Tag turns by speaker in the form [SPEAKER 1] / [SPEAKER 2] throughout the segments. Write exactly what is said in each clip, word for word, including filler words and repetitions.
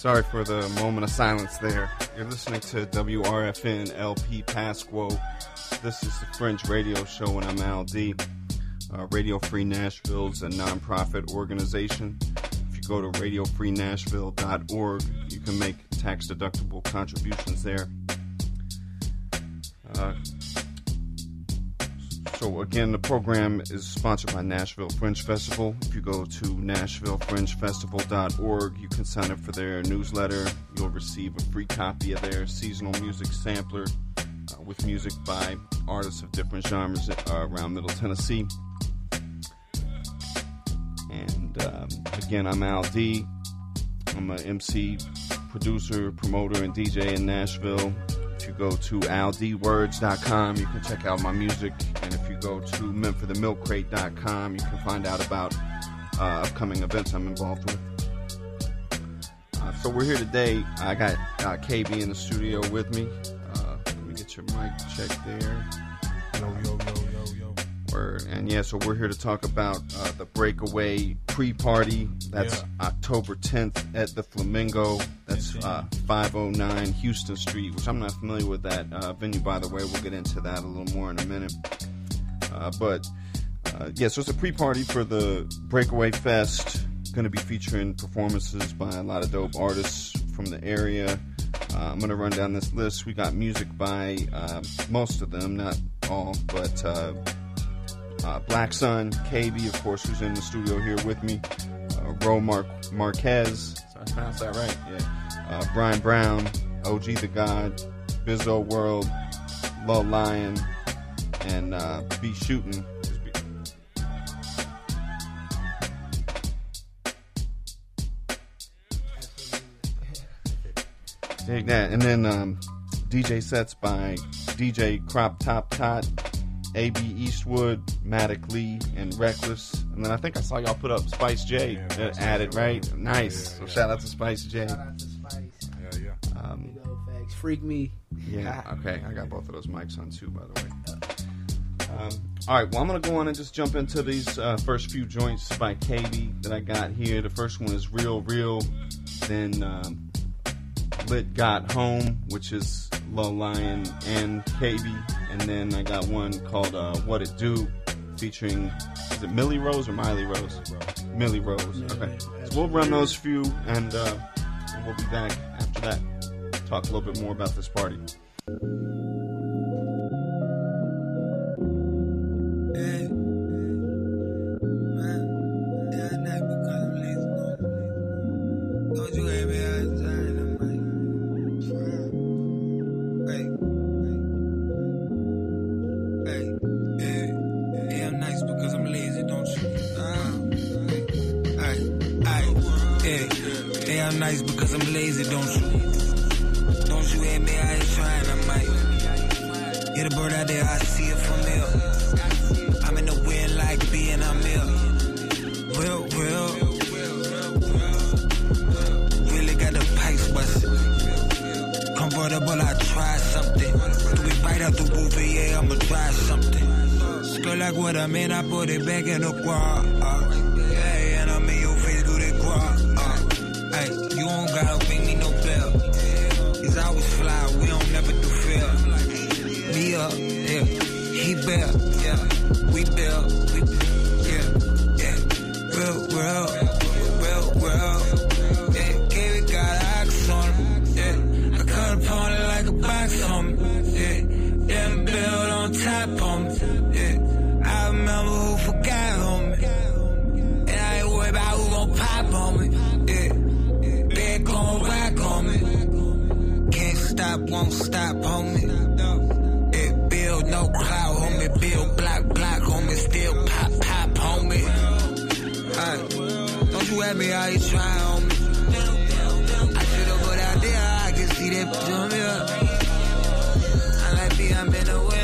[SPEAKER 1] Sorry for the moment of silence there. You're listening to W R F N L P Pasquo. This is the Fringe Radio Show, and I'm Al D. Uh, Radio Free Nashville is a nonprofit organization. If you go to radio free nashville dot org, you can make tax-deductible contributions there. Uh, so again, the program is sponsored by Nashville Fringe Festival. If you go to nashville fringe festival dot org, you can sign up for their newsletter. You'll receive a free copy of their seasonal music sampler uh, with music by artists of different genres uh, around Middle Tennessee. And um, again, I'm Al D. I'm an M C, producer, promoter, and D J in Nashville. If you go to al d words dot com, you can check out my music. And if you go to men for the milk crate dot com, you can find out about uh, upcoming events I'm involved with. Uh, so we're here today. I got uh, K B in the studio with me. Uh, let me get your mic check there.
[SPEAKER 2] Yo, yo, yo, yo, yo.
[SPEAKER 1] Word. And yeah, so we're here to talk about uh, the Breakaway pre-party. That's yeah. October tenth at the Flamingo. That's uh, five oh nine Houston Street, which I'm not familiar with that uh, venue, by the way. We'll get into that a little more in a minute. Uh, but, uh, yeah, so it's a pre-party for the Breakaway Fest. Going to be featuring performances by a lot of dope artists from the area. Uh, I'm going to run down this list. We got music by uh, most of them, not all, but uh, uh, Black Sun, K B, of course, who's in the studio here with me. Uh, Ro Mar- Marquez. Did I pronounce that right? Yeah. Uh, Brian Brown, O G the God, Bizzo World, Lil Lion, and uh, Be Shootin'. Dig that. And then um, D J sets by D J Crop Top Tot, A B Eastwood, Matic Lee, and Reckless. And then I think I saw y'all put up Spice J yeah, uh, added, right? Yeah. Nice. Yeah, so yeah. Shout out to Spice J.
[SPEAKER 3] Shout out to Spice.
[SPEAKER 1] Yeah, yeah. Um,
[SPEAKER 3] you know, facts. Freak me.
[SPEAKER 1] Yeah, okay. I got both of those mics on too, by the way. Um, all right, well, I'm going to go on and just jump into these uh, first few joints by K B that I got here. The first one is Real Real, then um, Lit Got Home, which is Lil Lion and K B, and then I got one called uh, What It Do, featuring, is it Millie Rose or Miley Rose? Rose. Millie Rose, okay. So we'll run those few, and, uh, and we'll be back after that. Talk a little bit more about this party.
[SPEAKER 4] Nice because I'm lazy, don't you? Don't you at me, I ain't trying, I might. Get a bird out there, I see it from here. I'm in the wind like being I'm here. Real, real. Really got the pipes busted. Comfortable, I try something. Do we bite out the roof, yeah, I'ma try something. Skirt like what I mean, I put it back in the quad. Uh, yeah, and I'm in your face, do that quad. Hey, you don't gotta bring me no bell. He's always fly, we don't never do fair. Me up, yeah, he bail, yeah, we bail, we, yeah, yeah, real, real, real, real, yeah, Gary got ox on him, yeah, I cut upon it like a box on me, yeah, then build on top on me, yeah, I remember who forgot on me, and I ain't worried about who gon' pop on me, yeah. Gon' rock on me. Can't stop, won't stop, homie. It build no cloud, homie. Build block, block, homie. Still pop, pop, homie. Alright, don't you at me, I ain't trying, homie. I should've put out there, I can see that jump me up. I like B, I'm in the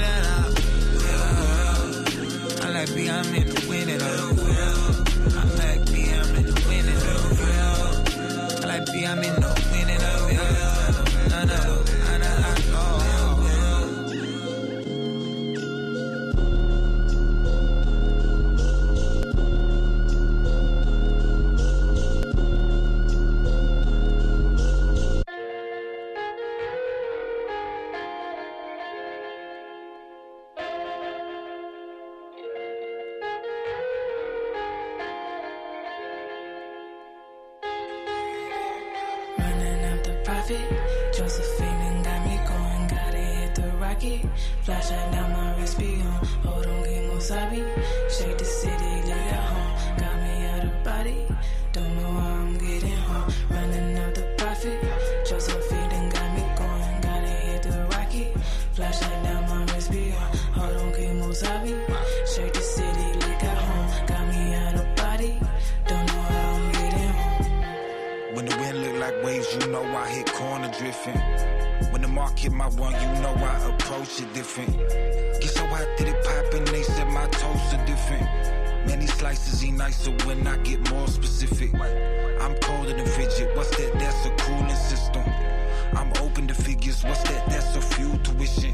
[SPEAKER 4] winning, I like B, I'm in the winning, I like B, I'm in the winning, like B, I'm in the winning of it. No, no, I know, I know.
[SPEAKER 3] rocket. Flashlight down my wrist, be on. Hold on, Kimosabi. Shake the city, live at home. Got me out of body. Don't know how I'm getting home. Running out the profit. Josephine done got me going. Gotta hit the rocket. Flashlight down my wrist, be on. Hold on, Kimosabi. Shake the city, live at home. Got me out of body. Don't know how I'm getting home.
[SPEAKER 4] When the wind look like waves, you know I hit corner drifting. When the mark hit my one, you know I approach it different. Get so hot that it poppin', they said my toast are different. Many slices eat nicer when I get more specific. I'm colder than fidget, what's that? That's a cooling system. I'm open to figures, what's that? That's a few tuition.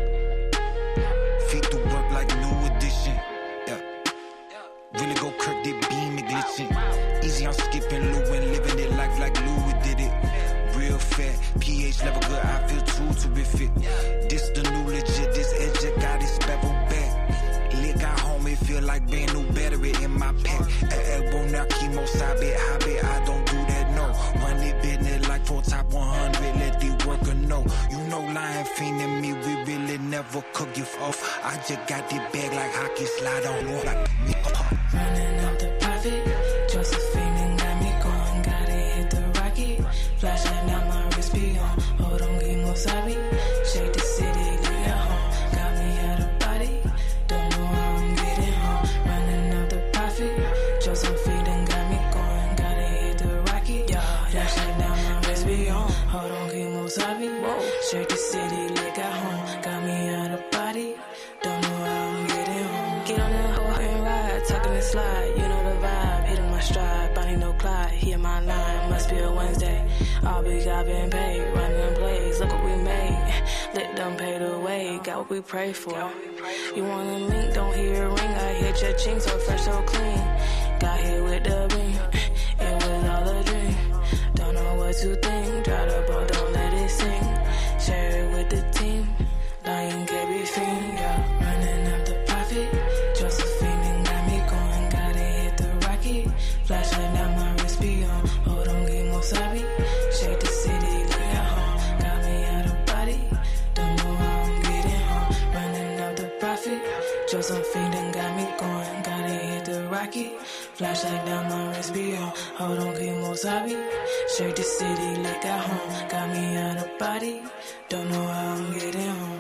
[SPEAKER 4] Feet to work like new edition. Yeah. Really go Kirk, did beam and glitching. Easy, I'm skipping Lou and living it life like Louis did it. Real fat, pH level good, I feel too terrific. This the new legit, this edge got it bevel back. Lick got home, it feel like brand new battery in my pack. At elbow now, chemo, sabe, hobby, I don't do that, no. Run it business like for top one hundred, let the worker know. You know lying fiend in me, we really never could give off. I just got the bag like hockey, slide on off like me.
[SPEAKER 3] Running out the profit. Josephine done got me going. Gotta hit the rocket. Flashlight down my wrist, be on. Hold on, Kimosabi. Shake the city, live at home. Got me out of body. Don't know how I'm getting home. Running out the profit. Josephine done got me going. Gotta hit the rocket. Flashlight down my wrist, be on. Hold on, Kimosabi. Shake the city, live at home. Got me out of body. Don't know how I'm getting home. Get on that hoe and ride, talking and slide. You know the vibe, hitting my stride. Bonnie no Clyde, hear my line. Must be a Wednesday. All we got been paid, running plays. Look what we made. Let them pay the way. Got what we pray for. You want a link? Don't hear a ring. I hit your chink so fresh, so clean. Got hit with the beam. It was all a dream. Don't know what to think. Try the ball, don't let it sing. Share it with the team. Lying K B fiend, yeah. Running up the profit. Josephine done got me going. Gotta hit the rocket. Flashlight down my wrist, be on. Hold on, Kimosabi. Shake the city, live at home. Got me out of body. Don't know how I'm getting home. Running up the profit. Josephine done got me going. Gotta hit the rocket. Flashlight down my wrist, be on. Hold on, Kimosabi. Shake the city, live at home. Got me out of body. Don't know how I'm getting home.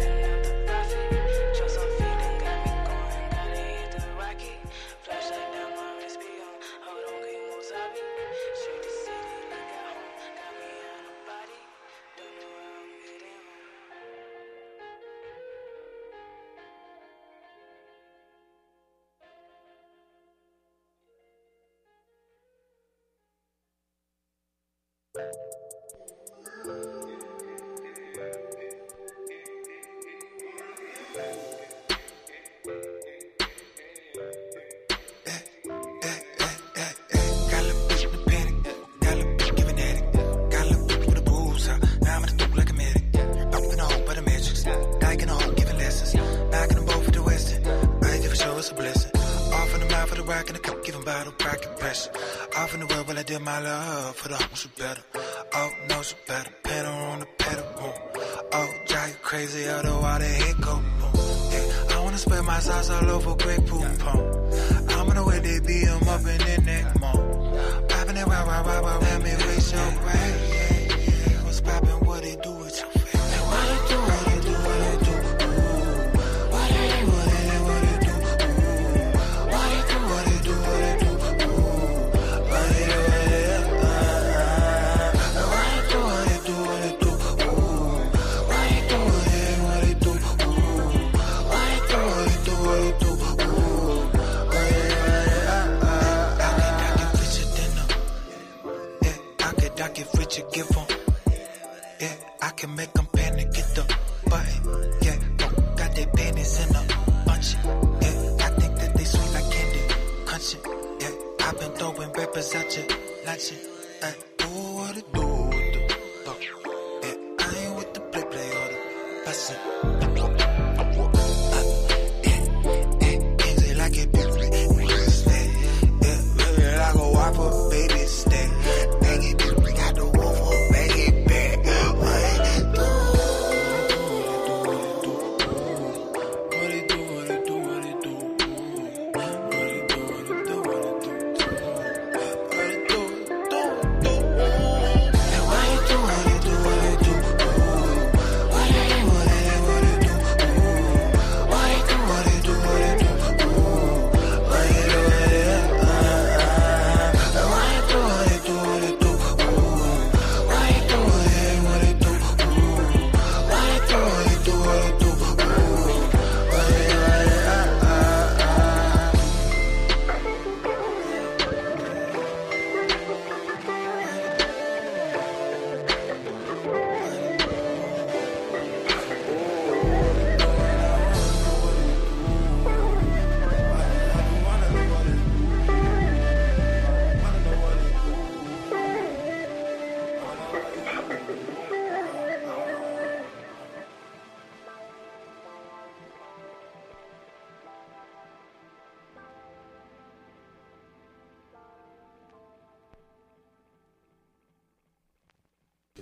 [SPEAKER 4] My love for the hoes who better. Oh, no, so better. Pedal on the pedal. Boom. Oh, drive you crazy, out the water, hit go. Boom. Yeah, I wanna spread my sauce all over Grey Poupon. I'm gonna wait they be them up in the neck more. Poppin' that wow, wow, wow, wow, let me raise your right. Yeah, yeah. What's poppin', what they do with your face? And what they do, what they do, what they do. Ooh. What they do, what they do, what they do. Ooh. What they do, what they do, what they do. Ooh. What they do. Give them, yeah, I can make them panic, get the button, yeah, don't got their panties in a bunch, yeah, I think that they sweet like candy, crunching, yeah, I've been throwing rappers at you, lunching, hey, ooh, what it do, what it do, yeah, I ain't with the play, play, or the bussin', uh, yeah, yeah, things they like it, yeah, yeah, like a whopper, baby, stay, bang it, do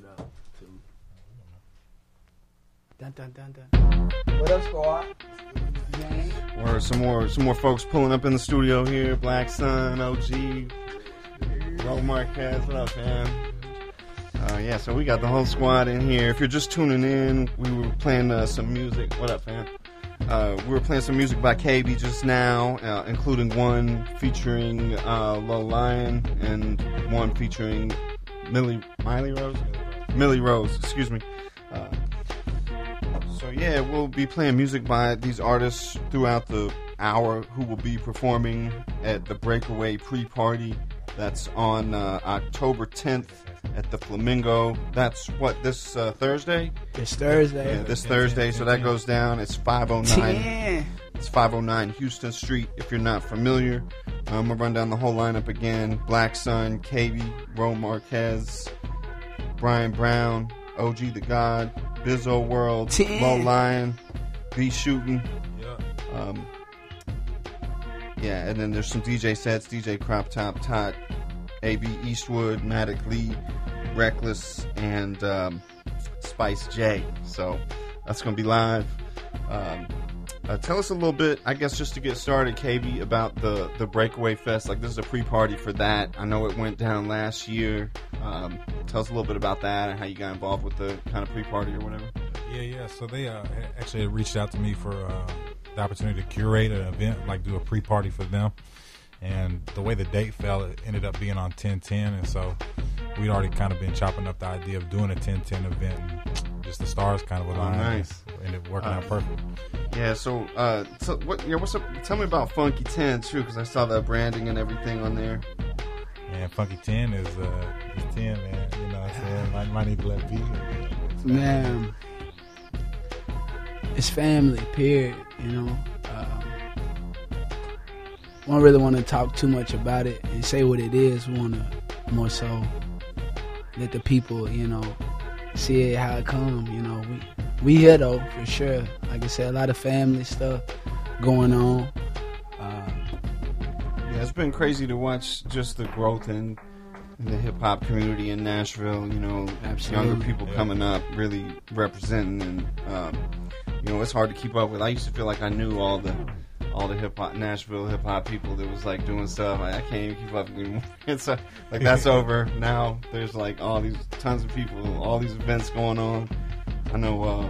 [SPEAKER 5] up too. Dun dun dun dun. What up, squad?
[SPEAKER 1] Or some more, some more folks pulling up in the studio here. Black Sun, O G, Ro Marquez. What up, man? Uh, yeah, so we got the whole squad in here. If you're just tuning in, we were playing uh, some music. What up, fam? Uh, we were playing some music by K B just now, uh, including one featuring uh, Lil Lion and one featuring Millie, Miley Rose? Millie Rose, excuse me. Uh, so yeah, we'll be playing music by these artists throughout the hour who will be performing at the Breakaway Pre-Party. That's on uh, October tenth at the Flamingo. That's what, this uh, Thursday?
[SPEAKER 5] This Thursday.
[SPEAKER 1] Yeah, this Thursday. So that goes down. It's five oh nine. It's five oh nine Houston Street. If you're not familiar, I'm gonna run down the whole lineup again. Black Sun, K B, Ro Marquez, Brian Brown, O G the God, Bizzo World, Low Lion, B Shooting. Yeah. Um, yeah, and then there's some D J sets. D J Crop Top Tot, A B Eastwood, Matic Lee, Reckless, and um, Spice J. So that's going to be live. Um, uh, tell us a little bit, I guess, just to get started, K B, about the, the Breakaway Fest. Like, this is a pre-party for that. I know it went down last year. Um, tell us a little bit about that and how you got involved with the kind of pre-party or whatever.
[SPEAKER 2] Yeah, yeah. So they uh, actually reached out to me for uh, the opportunity to curate an event, like do a pre-party for them. And the way the date fell, it ended up being on ten ten, and so we'd already kind of been chopping up the idea of doing a ten ten event, and just the stars kind of aligned.
[SPEAKER 1] Oh, nice.
[SPEAKER 2] And it worked
[SPEAKER 1] uh,
[SPEAKER 2] out perfect.
[SPEAKER 1] Yeah, so, uh, so what? Yeah, what's up? Tell me about Funky ten too, because I saw the branding and everything on there.
[SPEAKER 2] Man, Funky ten is uh, is ten, man. You know what I'm saying? Might, might need to let be.
[SPEAKER 5] Man, it's family, period, you know. Um, we don't really want to talk too much about it and say what it is. We want to more so let the people, you know, see it how it come, you know. We we here, though, for sure. Like I said, a lot of family stuff going on. Uh,
[SPEAKER 1] yeah, it's been crazy to watch just the growth in, in the hip-hop community in Nashville, you know,
[SPEAKER 5] Absolutely.
[SPEAKER 1] younger people
[SPEAKER 2] Yeah.
[SPEAKER 1] coming up, really representing, and, um, you know, it's hard to keep up with. I used to feel like I knew all the all the hip-hop, Nashville hip-hop people that was, like, doing stuff. I, I can't even keep up anymore. It's uh, like, that's over. Now there's, like, all these tons of people, all these events going on. I know uh,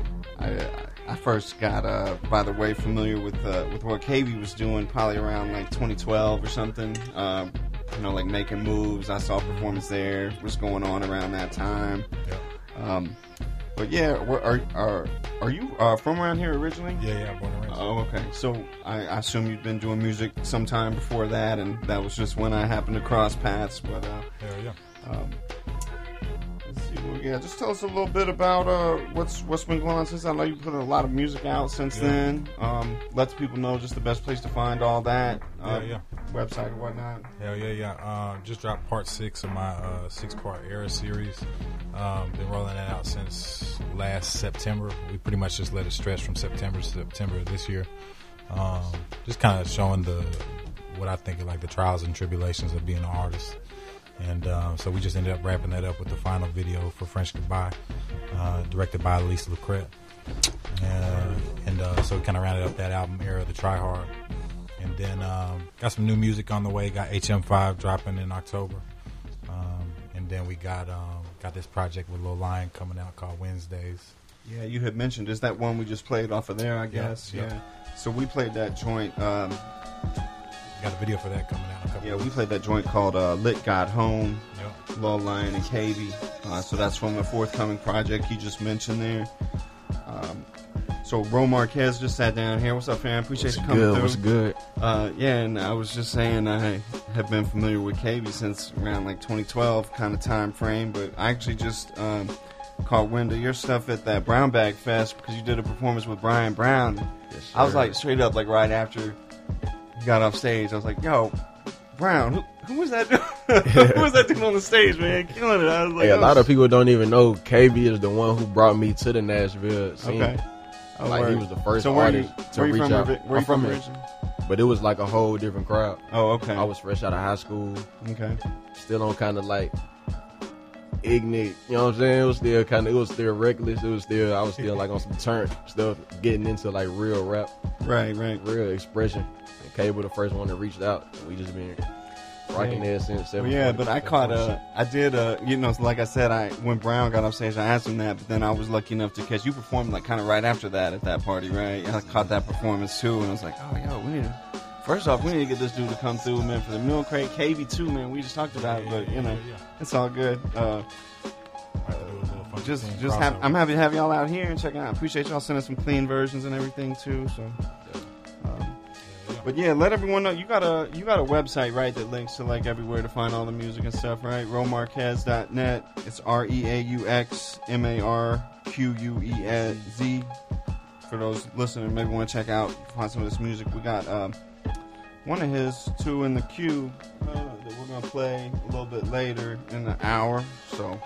[SPEAKER 1] I I first got, uh, by the way, familiar with uh, with what K B was doing probably around, like, twenty twelve or something. Uh, you know, like, making moves. I saw a performance there. What's going on around that time.
[SPEAKER 2] Yeah.
[SPEAKER 1] Um, but, yeah, where, are, are, are you uh, from around here originally?
[SPEAKER 2] Yeah, yeah, born and raised.
[SPEAKER 1] Oh, okay. So I, I assume you'd been doing music sometime before that, and that was just when I happened to cross paths. But uh,
[SPEAKER 2] Hell yeah.
[SPEAKER 1] um, let's see. Well, yeah, just tell us a little bit about uh, what's what's been going on since. I know you put a lot of music out since
[SPEAKER 2] Yeah.
[SPEAKER 1] then. Um, let people know just the best place to find all that. Uh,
[SPEAKER 2] Yeah,
[SPEAKER 1] Website and whatnot.
[SPEAKER 2] Hell yeah, yeah. Uh, just dropped part six of my uh, six-part Era series. Um, been rolling that out since last September. We pretty much just let it stretch from September to September of this year. Um, just kind of showing the what I think are like the trials and tribulations of being an artist. And um, so we just ended up wrapping that up with the final video for French Goodbye, uh, directed by Elise Lecret. Uh, and uh, so we kind of rounded up that album, Era, the Try Hard. And then um, got some new music on the way. Got H M five dropping in October. Um, and then we got um, got this project with Lil Lion coming out called Wednesdays.
[SPEAKER 1] Yeah, you had mentioned, is that one we just played off of there, I guess?
[SPEAKER 2] Yeah,
[SPEAKER 1] Yeah.
[SPEAKER 2] yeah.
[SPEAKER 1] So we played that joint. Um,
[SPEAKER 2] Got a video for that coming out in a couple
[SPEAKER 1] yeah,
[SPEAKER 2] of
[SPEAKER 1] we
[SPEAKER 2] weeks.
[SPEAKER 1] played that joint called uh, Lit Got Home.
[SPEAKER 2] Yep.
[SPEAKER 1] Lil Lion and K B. Uh, so that's from the forthcoming project you just mentioned there. Um, so Ro Marquez just sat down here. What's up, fam? Appreciate
[SPEAKER 6] What's
[SPEAKER 1] you coming
[SPEAKER 6] good?
[SPEAKER 1] through.
[SPEAKER 6] What's good?
[SPEAKER 1] Uh, yeah, and I was just saying I have been familiar with K B since around like twenty twelve kind of time frame, but I actually just um, caught wind of your stuff at that Brown Bag Fest because you did a performance with Brian Brown.
[SPEAKER 6] Yes,
[SPEAKER 1] I was
[SPEAKER 6] sir.
[SPEAKER 1] like straight up like right after you got off stage, I was like, yo, Brown, who, who was that dude? Who was that dude on the stage, man? Killing it. I was like,
[SPEAKER 6] Hey, a
[SPEAKER 1] oh,
[SPEAKER 6] lot of people don't even know K B is the one who brought me to the Nashville scene.
[SPEAKER 1] Okay. Oh,
[SPEAKER 6] Like, he
[SPEAKER 1] word.
[SPEAKER 6] was the first
[SPEAKER 1] so where
[SPEAKER 6] artist
[SPEAKER 1] you,
[SPEAKER 6] to
[SPEAKER 1] where you
[SPEAKER 6] reach
[SPEAKER 1] from,
[SPEAKER 6] out.
[SPEAKER 1] Where
[SPEAKER 6] I'm
[SPEAKER 1] you from
[SPEAKER 6] from
[SPEAKER 1] originally?
[SPEAKER 6] But it was like a whole different crowd.
[SPEAKER 1] Oh, okay.
[SPEAKER 6] I was fresh out of high school,
[SPEAKER 1] okay.
[SPEAKER 6] still on kind of like ignorant. You know what I'm saying? It was still kind of, it was still reckless. It was still, I was still like on some turn stuff, getting into like real rap.
[SPEAKER 1] Right, right.
[SPEAKER 6] Real expression. And Cable the first one that reached out. And we just been rocking there since seven.
[SPEAKER 1] Well, yeah, but I caught uh I did uh you know, like I said, I when Brown got off stage, I asked him that, but then I was lucky enough to catch you performed like kind of right after that at that party, right? I caught that performance too, and I was like, oh yo, we need to. First off, we need to get this dude to come through, man, for the Mill Crate. K V too, man. We just talked about it, but you know, it's all good. Uh, just, just have, I'm happy to have y'all out here and check it out. I appreciate y'all sending some clean versions and everything too. So, um, but yeah, let everyone know you got a you got a website, right, that links to like everywhere to find all the music and stuff, right? Ro Marquez dot net. It's R E A U X M A R Q U E Z. For those listening, maybe want to check out, find some of this music. We got. Um, One of his two in the queue uh, that we're going to play a little bit later in the hour. So,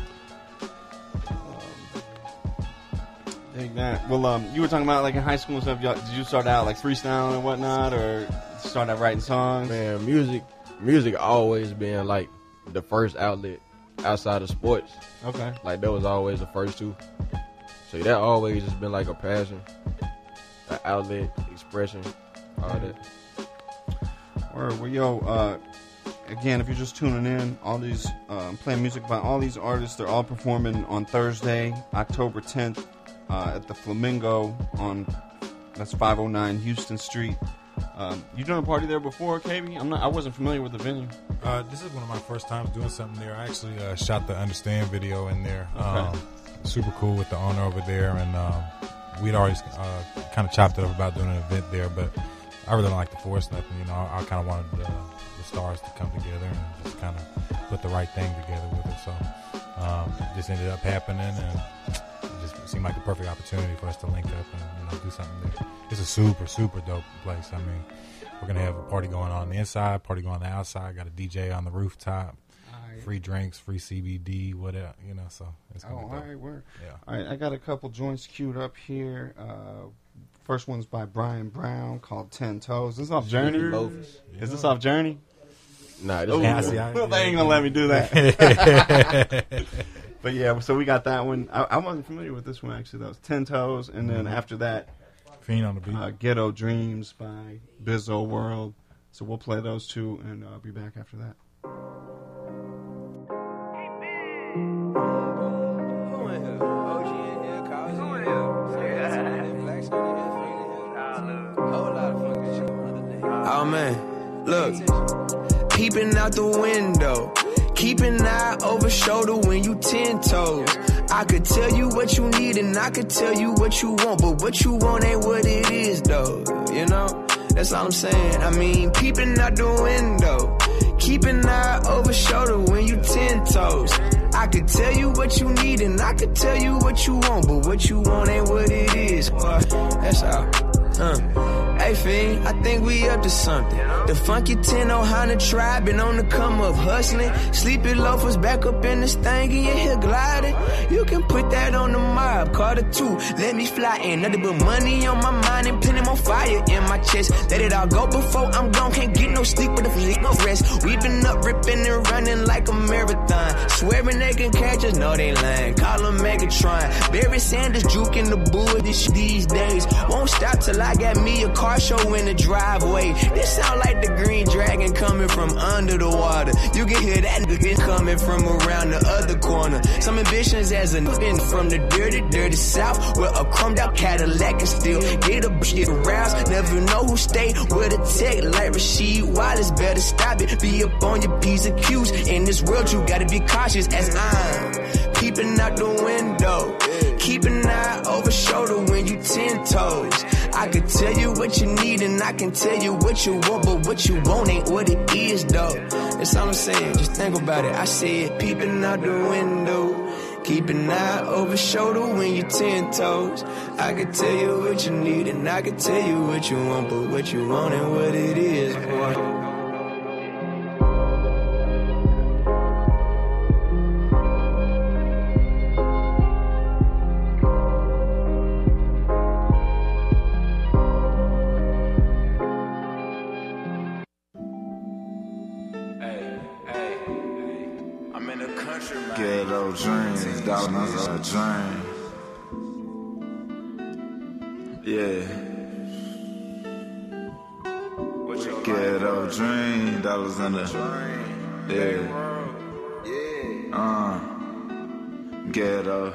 [SPEAKER 1] um, dig that. Well, um, you were talking about like in high school and stuff. Y'all, did you start out like freestyling and whatnot, or start out writing songs?
[SPEAKER 6] Man, music, music always been like the first outlet outside of sports.
[SPEAKER 1] Okay.
[SPEAKER 6] Like that was always the first two. So that always has been like a passion, an outlet, expression, all that.
[SPEAKER 1] Or well, yo, uh, again, if you're just tuning in, all these um, playing music by all these artists, they're all performing on Thursday, October tenth, uh, at the Flamingo on that's five oh nine Houston Street. Um, you done a party there before, K B? I'm not. I wasn't familiar with the venue.
[SPEAKER 2] Uh, this is one of my first times doing something there. I actually uh, shot the Understand video in there.
[SPEAKER 1] Okay.
[SPEAKER 2] Um, super cool with the owner over there, and um, we'd already uh, kind of chopped it up about doing an event there, but I really don't like to force nothing. You know, I, I kind of wanted the, the stars to come together and just kind of put the right thing together with it. So um, it just ended up happening, and it just seemed like the perfect opportunity for us to link up and you know do something there. It's a super, super dope place. I mean, we're going to have a party going on the inside, party going on the outside, got a D J on the rooftop, right. Free drinks, free C B D, whatever, you know, so it's going to
[SPEAKER 1] oh,
[SPEAKER 2] be dope.
[SPEAKER 1] All right, word.
[SPEAKER 2] Yeah.
[SPEAKER 1] All right, I got a couple joints queued up here. Uh, first one's by Brian Brown called Ten Toes. This is off Journey?
[SPEAKER 6] Yeah.
[SPEAKER 1] Is this off Journey?
[SPEAKER 6] Nah, this
[SPEAKER 1] Ooh,
[SPEAKER 2] Yeah, I see, I-
[SPEAKER 1] they ain't going to let me do that. But yeah, so we got that one. I, I wasn't familiar with this one, actually. That was Ten Toes. And then after that,
[SPEAKER 2] Fiend on the beat.
[SPEAKER 1] uh, Ghetto Dreams by Bizzo World. So we'll play those two, and I'll be back after that.
[SPEAKER 7] Oh man, look, peeping out the window, keep an eye over shoulder when you ten toes. I could tell you what you need and I could tell you what you want, but what you want ain't what it is though, you know? That's all I'm saying. I mean, peeping out the window, keep an eye over shoulder when you ten toes. I could tell you what you need and I could tell you what you want, but what you want ain't what it is, boy. That's all. Uh. Hey, Fiend, I think we up to something. The funky ten oh Honda tribe been on the come up hustling. Sleepy loafers back up in this thing and you here gliding. You can put that on the mob, Carter two. Let me fly in, nothing but money on my mind and plenty more fire in my chest. Let it all go before I'm gone, can't get no sleep with a flick no rest. We been up ripping and running like a marathon. Swearing they can catch us, no they lying. Call them Megatron. Barry Sanders juking the bull this these days. Won't stop till I got me a car show in the driveway. This sound like the Green Dragon coming from under the water. You can hear that nigga coming from around the other corner. Some ambitions as a nigga from the dirty, dirty south, where a chromed out Cadillac can still get a bitch aroused. Never know who stay with a tech like Rasheed Wallace. Better stop it, be up on your P's and Q's. In this world, you gotta be cautious as I'm peeping out the window. Keep an eye over shoulder when you ten toes. I can tell you what you need and I can tell you what you want, but what you want ain't what it is, though. That's all I'm saying, just think about it. I said peeping out the window. Keep an eye over shoulder when you ten toes. I can tell you what you need and I can tell you what you want, but what you want ain't what it is, boy.
[SPEAKER 8] Get Ghetto dreams, dollars a dream. Yeah. Ghetto dream, dollars in the yeah. Uh, ghetto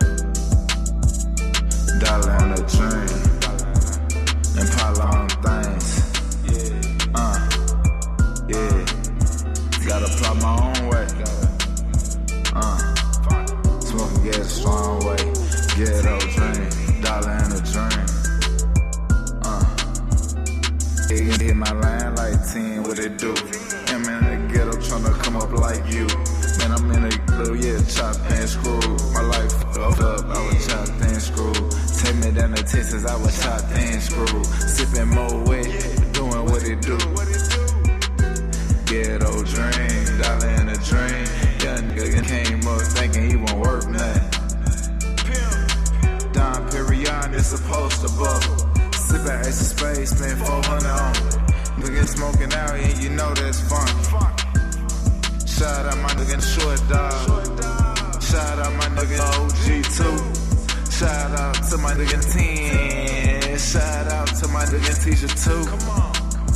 [SPEAKER 8] dollar in a dream. Impala on things. Uh, yeah. Gotta plot my own way. Uh, smoking gas strong way. Ghetto dream, dollar in a dream. Hit, hit my line like ten, what it do? I'm in the ghetto tryna come up like you. Man, I'm in a little, yeah, chopped and screwed. My life fucked up, I was chopped and screwed. Take me down to Texas, I was chopped and screwed. Sipping more wet, doing what it do. Ghetto dream, dollar in a dream. Young nigga came up thinking he won't work nothing. Don Perignon is supposed to bubble. Sippin' Ace of Spades, spend four hundred on it. Nigga smoking out, and you know that's fun. Shout out my nigga Short Dog. Shout out my nigga O G two. Shout out to my nigga ten. Shout out to my nigga Teacher two. Come on.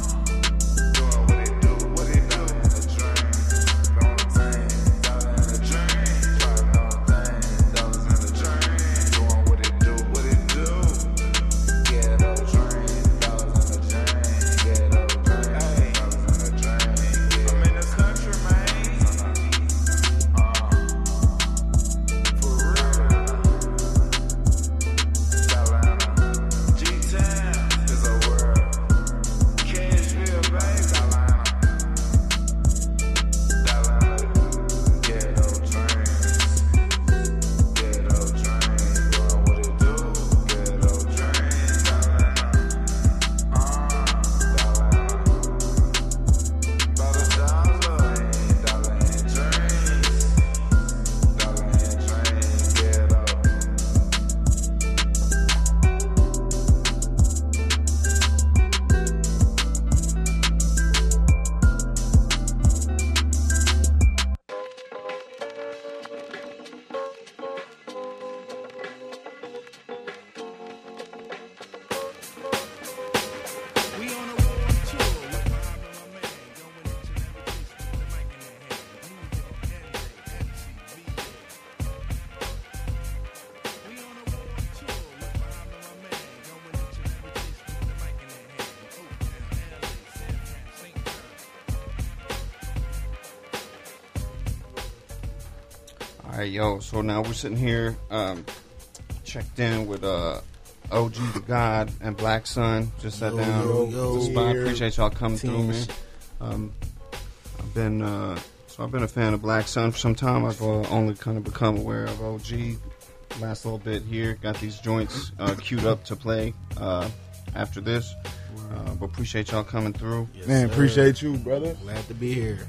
[SPEAKER 1] All right, yo, so now we're sitting here, um, checked in with uh, O G the God and Black Sun. Just sat
[SPEAKER 9] yo,
[SPEAKER 1] down
[SPEAKER 9] yo,
[SPEAKER 1] with
[SPEAKER 9] yo,
[SPEAKER 1] the spot.
[SPEAKER 9] here.
[SPEAKER 1] Appreciate y'all coming
[SPEAKER 9] Team.
[SPEAKER 1] through, man. Um, I've been uh, so I've been a fan of Black Sun for some time. I've uh, only kind of become aware of O G last little bit here. Got these joints uh, queued up to play uh, after this. Uh, but appreciate y'all coming through.
[SPEAKER 9] Yes,
[SPEAKER 10] Man,
[SPEAKER 9] sir.
[SPEAKER 10] appreciate you, brother.
[SPEAKER 9] Glad to be here.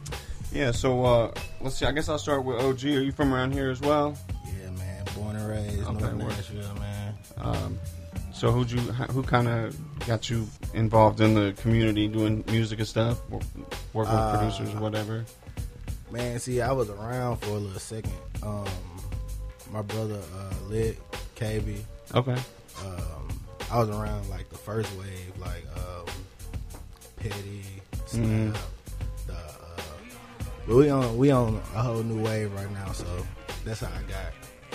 [SPEAKER 1] Yeah, so uh, let's see. I guess I'll start with O G. Are you from around here as well?
[SPEAKER 9] Yeah, man. Born and raised,
[SPEAKER 1] Okay,
[SPEAKER 9] North
[SPEAKER 1] word.
[SPEAKER 9] Nashville, man.
[SPEAKER 1] Um, so who'd you, who kind of got you involved in the community doing music and stuff, Wo- working with
[SPEAKER 9] Uh,
[SPEAKER 1] producers or whatever?
[SPEAKER 9] Man, see, I was around for a little second. Um, my brother, uh, Lit, K B.
[SPEAKER 1] Okay.
[SPEAKER 9] Um, I was around like the first wave, like um, Petty, Snap,
[SPEAKER 1] Mhm.
[SPEAKER 9] the. Uh, but we on we on a whole new wave right now, so that's how I got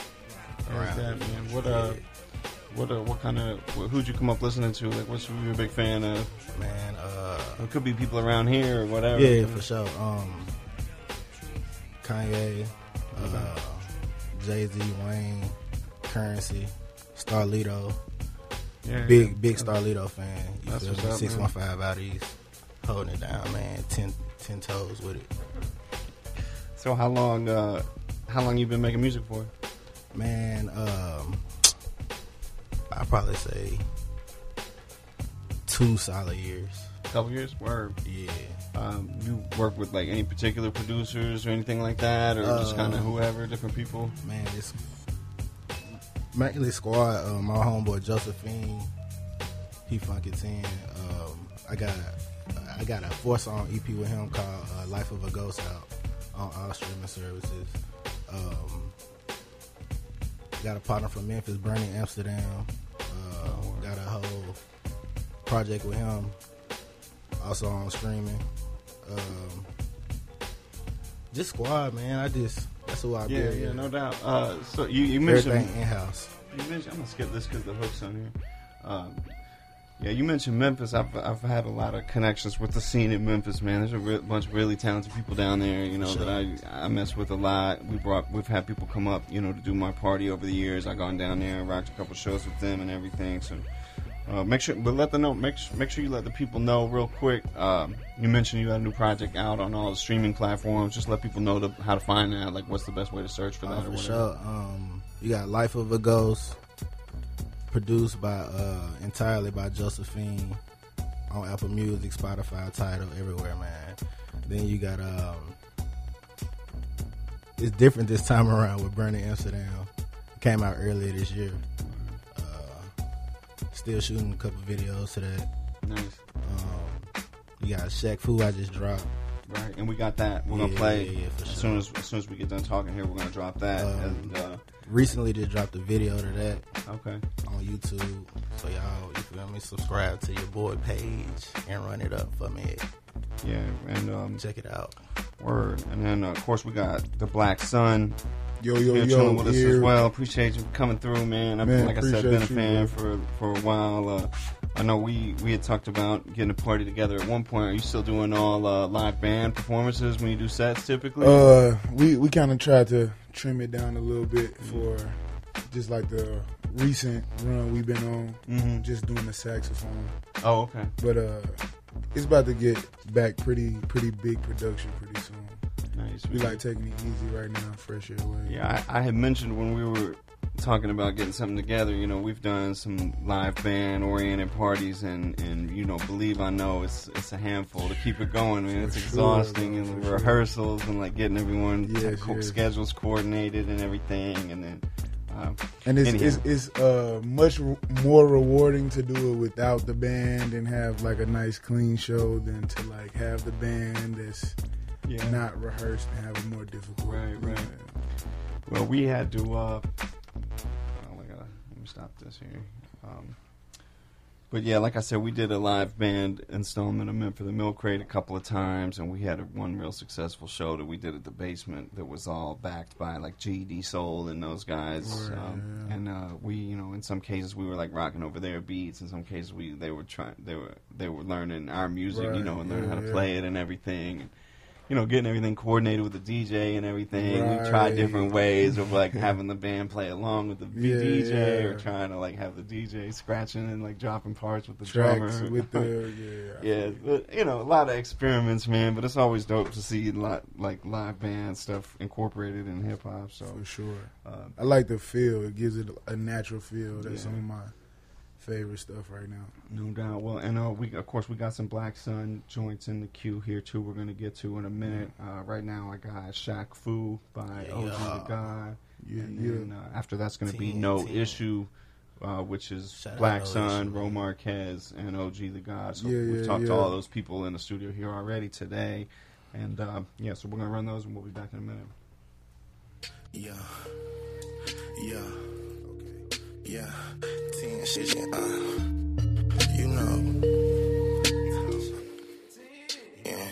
[SPEAKER 1] How's
[SPEAKER 9] around.
[SPEAKER 1] that, man? What uh, what uh, what kind of who'd you come up listening to? Like, what's you a big fan of?
[SPEAKER 9] Man, uh,
[SPEAKER 1] It could be people around here or whatever.
[SPEAKER 9] yeah, for sure. Um, Kanye, uh, Jay Z, Wayne, Currency, Starlito.
[SPEAKER 1] Yeah,
[SPEAKER 9] Big
[SPEAKER 1] yeah.
[SPEAKER 9] big Starlito fan. You
[SPEAKER 1] That's
[SPEAKER 9] feel
[SPEAKER 1] what's
[SPEAKER 9] me?
[SPEAKER 1] up,
[SPEAKER 9] Six
[SPEAKER 1] man.
[SPEAKER 9] one five out east, holding it down, man. Ten ten toes with it,
[SPEAKER 1] So how long uh, how long you been making music for?
[SPEAKER 9] man. Um, I probably say two solid years.
[SPEAKER 1] A couple years. Word.
[SPEAKER 9] Yeah.
[SPEAKER 1] Um, you work with like any particular producers or anything like that, or just
[SPEAKER 9] Uh,
[SPEAKER 1] kind of whoever, different people?
[SPEAKER 9] Man, it's mainly squad. Uh, my homeboy Josephine, he funky ten. Um, I got I got a four song E P with him called uh, "Life of a Ghost" out on all streaming services. Um, got a partner from Memphis, Bernie Amsterdam. Uh, got a whole project with him, also on streaming. Um, just squad, man. I just that's who I
[SPEAKER 1] Yeah,
[SPEAKER 9] build.
[SPEAKER 1] yeah, no doubt. Uh, so you, you mentioned
[SPEAKER 9] everything in house.
[SPEAKER 1] You mentioned, I'm gonna skip this because the hook's on here. Um, yeah, you mentioned Memphis. I've I've had a lot of connections with the scene in Memphis, man. There's a re- bunch of really talented people down there, you know,
[SPEAKER 9] Sure.
[SPEAKER 1] that I I mess with a lot. We brought we've had people come up, you know, to do my party over the years. I've gone down there and rocked a couple shows with them and everything. So uh, make sure, but let them know. Make sure, make sure you let the people know real quick. Um, you mentioned you had a new project out on all the streaming platforms. Just let people know the, how to find that. Like, what's the best way to search for that
[SPEAKER 9] Uh,
[SPEAKER 1] or
[SPEAKER 9] for
[SPEAKER 1] whatever.
[SPEAKER 9] sure. Um, you got Life of a Ghost, produced by uh, entirely by Josephine, on Apple Music, Spotify, Tidal, everywhere, man. Then you got um, it's different this time around with Bernie Amsterdam. It came out earlier this year. Uh, still shooting a couple videos to that.
[SPEAKER 1] Nice.
[SPEAKER 9] Um, you got Shaq Fu I just dropped.
[SPEAKER 1] Right, and we got that. We're gonna
[SPEAKER 9] Yeah,
[SPEAKER 1] play
[SPEAKER 9] yeah, yeah, for
[SPEAKER 1] as
[SPEAKER 9] sure.
[SPEAKER 1] soon as as soon as we get done talking here. We're gonna drop that.
[SPEAKER 9] Um,
[SPEAKER 1] and, uh,
[SPEAKER 9] Recently just dropped a video to that.
[SPEAKER 1] Okay.
[SPEAKER 9] On YouTube. So y'all, you feel me? Subscribe to your boy page and run it up for me.
[SPEAKER 1] Yeah, and um,
[SPEAKER 9] check it out.
[SPEAKER 1] Word. And then uh, of course we got the Black Sun.
[SPEAKER 10] Yo, yo,
[SPEAKER 1] here
[SPEAKER 10] yo,
[SPEAKER 1] chilling with us
[SPEAKER 10] here.
[SPEAKER 1] as well. Appreciate you coming through, man. I've
[SPEAKER 10] Man,
[SPEAKER 1] like I said, been a
[SPEAKER 10] appreciate you,
[SPEAKER 1] fan
[SPEAKER 10] man.
[SPEAKER 1] for for a while. Uh, I know we we had talked about getting a party together at one point. Are you still doing all uh, live band performances when you do sets typically?
[SPEAKER 10] Uh, we we kind of tried to trim it down a little bit for just like the recent run we've been on,
[SPEAKER 1] Mhm.
[SPEAKER 10] just doing the saxophone.
[SPEAKER 1] Oh, okay.
[SPEAKER 10] But uh, it's about to get back pretty pretty big production pretty soon.
[SPEAKER 1] Nice.
[SPEAKER 10] We like taking it easy right now, fresh air away.
[SPEAKER 1] Yeah, I, I had mentioned when we were talking about getting something together, you know, we've done some live band oriented parties, and, and you know, believe I know it's it's a handful to keep it going, man. It's
[SPEAKER 10] For
[SPEAKER 1] exhausting,
[SPEAKER 10] sure,
[SPEAKER 1] and
[SPEAKER 10] for
[SPEAKER 1] the rehearsals and like getting everyone
[SPEAKER 10] Yes,
[SPEAKER 1] co-
[SPEAKER 10] yes.
[SPEAKER 1] schedules coordinated and everything, and then uh,
[SPEAKER 10] And it's
[SPEAKER 1] anyhow.
[SPEAKER 10] it's, it's uh, much re- more rewarding to do it without the band and have like a nice clean show than to like have the band that's
[SPEAKER 1] Yeah.
[SPEAKER 10] not rehearsed and have a more difficult.
[SPEAKER 1] Right, right. Well, we had to. Uh, oh my God, let me stop this here. Um, but yeah, like I said, we did a live band installment of Men for the Milk Crate a couple of times, and we had a, one real successful show that we did at the basement that was all backed by like G E D Soul and those guys.
[SPEAKER 10] Right,
[SPEAKER 1] um,
[SPEAKER 10] yeah.
[SPEAKER 1] And uh, we, you know, in some cases we were like rocking over their beats. In some cases we they were trying they were they were learning our music, you
[SPEAKER 10] Right,
[SPEAKER 1] know, and learning
[SPEAKER 10] yeah,
[SPEAKER 1] how to
[SPEAKER 10] yeah.
[SPEAKER 1] play it and everything. And, you know, getting everything coordinated with the D J and everything. We tried
[SPEAKER 10] Right.
[SPEAKER 1] different ways of like having the band play along with the
[SPEAKER 10] Yeah,
[SPEAKER 1] D J, or
[SPEAKER 10] yeah.
[SPEAKER 1] trying to like have the D J scratching and like dropping parts with the
[SPEAKER 10] Tracks
[SPEAKER 1] drummer.
[SPEAKER 10] with the yeah.
[SPEAKER 1] yeah, but, you know, a lot of experiments, man. But it's always dope to see a lot like live band stuff incorporated in hip hop. So
[SPEAKER 10] For sure.
[SPEAKER 1] uh,
[SPEAKER 10] I like the feel. It gives it a natural feel. That's
[SPEAKER 1] Yeah.
[SPEAKER 10] some of my favorite stuff right now.
[SPEAKER 1] No doubt. Well, and uh, we of course we got some Black Sun joints in the queue here too. We're gonna get to in a minute. Uh, right now, I got Shaq Fu by
[SPEAKER 9] Yeah.
[SPEAKER 1] O G the God.
[SPEAKER 10] Yeah,
[SPEAKER 1] and
[SPEAKER 10] yeah.
[SPEAKER 1] then uh, after that's gonna be
[SPEAKER 9] Team,
[SPEAKER 1] No
[SPEAKER 9] team.
[SPEAKER 1] Issue, uh, which is
[SPEAKER 9] Shout out
[SPEAKER 1] Black
[SPEAKER 9] No
[SPEAKER 1] Sun,
[SPEAKER 9] Issue,
[SPEAKER 1] Ro
[SPEAKER 9] man.
[SPEAKER 1] Marquez, and O G the God. So
[SPEAKER 10] Yeah,
[SPEAKER 1] we've
[SPEAKER 10] yeah,
[SPEAKER 1] talked to
[SPEAKER 10] yeah.
[SPEAKER 1] all those people in the studio here already today, and uh, yeah, so we're gonna run those, and we'll be back in a minute.
[SPEAKER 11] Yeah. Yeah. Okay. Yeah. Ten shit, uh. You know. Yeah.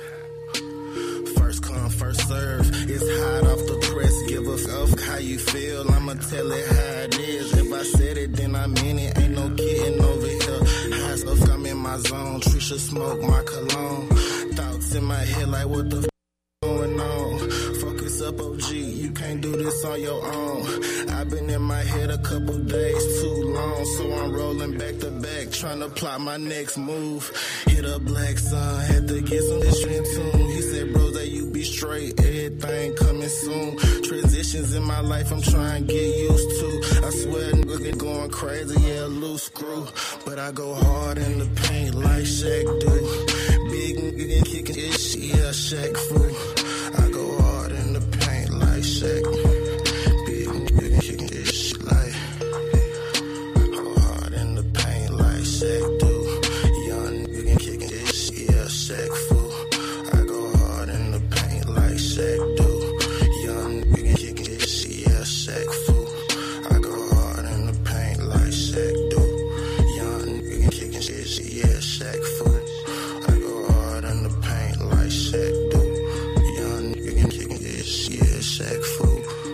[SPEAKER 11] First come, first serve. It's hot off the press. Give a fuck how you feel. I'ma tell it how it is. If I said it, then I mean it. Ain't no kidding over here. High stuff, I'm in my zone. Trisha smoke my cologne. Thoughts in my head like what the f- going on? Focus up, O G. You can't do this on your own. I've been in my head a couple days too long, so I'm rolling back to back, trying to plot my next move. Hit a Black Sun, had to get some history in tune. He said, bro, that you be straight, everything coming soon. Transitions in my life, I'm trying to get used to. I swear, nigga going crazy, yeah, loose screw. But I go hard in the paint like Shaq do. Big nigga kicking ish, yeah, Shaq fool. I go hard in the paint like Shaq. Big nigga kicking this shit like. Go hard in the paint like Shaq do. Young nigga kicking this shit, yeah, Shaq fool. I go hard in the paint like Shaq do. Young nigga Shaq Fu. I go hard in the paint like Shaq do. Young nigga kicking this, yeah, Shaq Fu.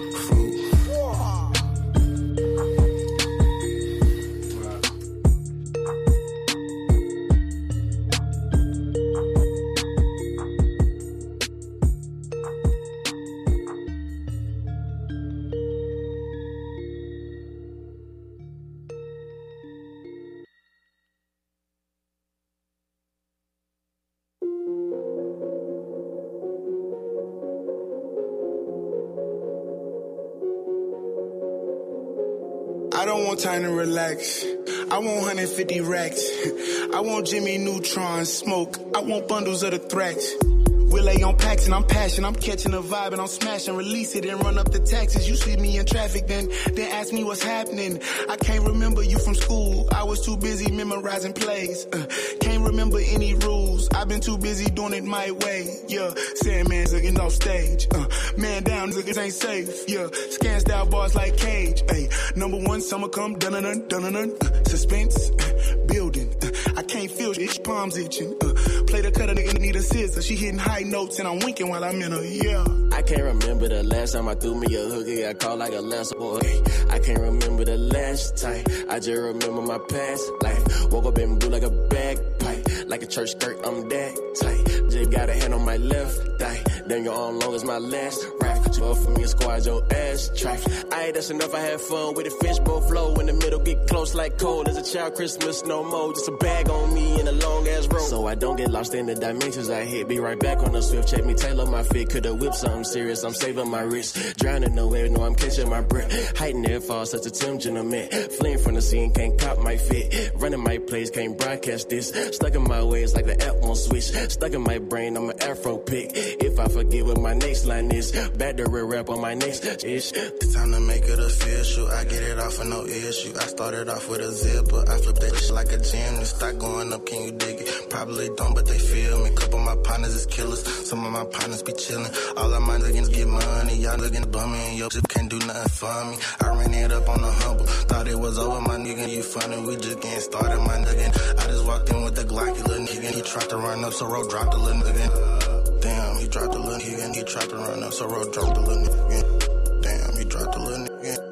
[SPEAKER 12] I don't want time to relax. I want one hundred fifty racks. I want Jimmy Neutron smoke. I want bundles of the thrax. We lay on packs and I'm passion. I'm catching a vibe and I'm smashing. Release it and run up the taxes. You see me in traffic, then then ask me what's happening. I can't remember you from school. I was too busy memorizing plays. Uh, can't remember any rules. I've been too busy doing it my way. Yeah, Sandman's looking off stage. Uh, man down, niggas ain't safe. Yeah, scan style bars like Cage. Ay, number one, summer come, dun dun dun dun dun. Uh, suspense, uh, building. Uh, I can't feel it, palms itching. Uh, play the cutter, nigga need a scissor. She hitting high notes and I'm winking while I'm in her, yeah.
[SPEAKER 13] I can't remember the last time I threw me a hookie. Got caught like a last boy. I can't remember the last time. I just remember my past life. Woke up in blue like a bagpipe. Like a church skirt, I'm that tight. Just got a hand on my left thigh. Then your arm long as my last right. But for me and squad your ass track. Aight, that's enough. I had fun with the fishbowl flow. In the middle, get close like cold as a child. Christmas, no more. Just a bag on me in a long ass road. So I don't get lost in the dimensions I hit. Be right back on the swift. Check me, tailor my fit. Could've whipped something serious. I'm saving my wrist. Drowning nowhere, know I'm catching my breath. Heightened air fall, such a Tim gentleman. Fleeing from the scene, can't cop my fit. Running my place, can't broadcast this. Stuck in my ways like the app won't switch. Stuck in my brain, I'm an afro pick. If I forget what my next line is, back to real rap on my next ish.
[SPEAKER 11] It's time to make it official. I get it off for no issue. I started off with a zipper. I flip that shit like a gymnast. Stock going up, can you dig it? Probably don't, but they feel me. Couple of my partners is killers. Some of my partners be chillin'. All of my niggas get money. Y'all looking bummy and your shit can't do nothing for me. I ran it up on the humble. Thought it was over, my nigga. You funny, we just getting started, my nigga. I just walked in with the Glocky, little nigga. He tried to run up, so road dropped the little nigga. Damn, he dropped the little nigga. He tried to run up, so road dropped the little nigga. Damn, he dropped the little nigga.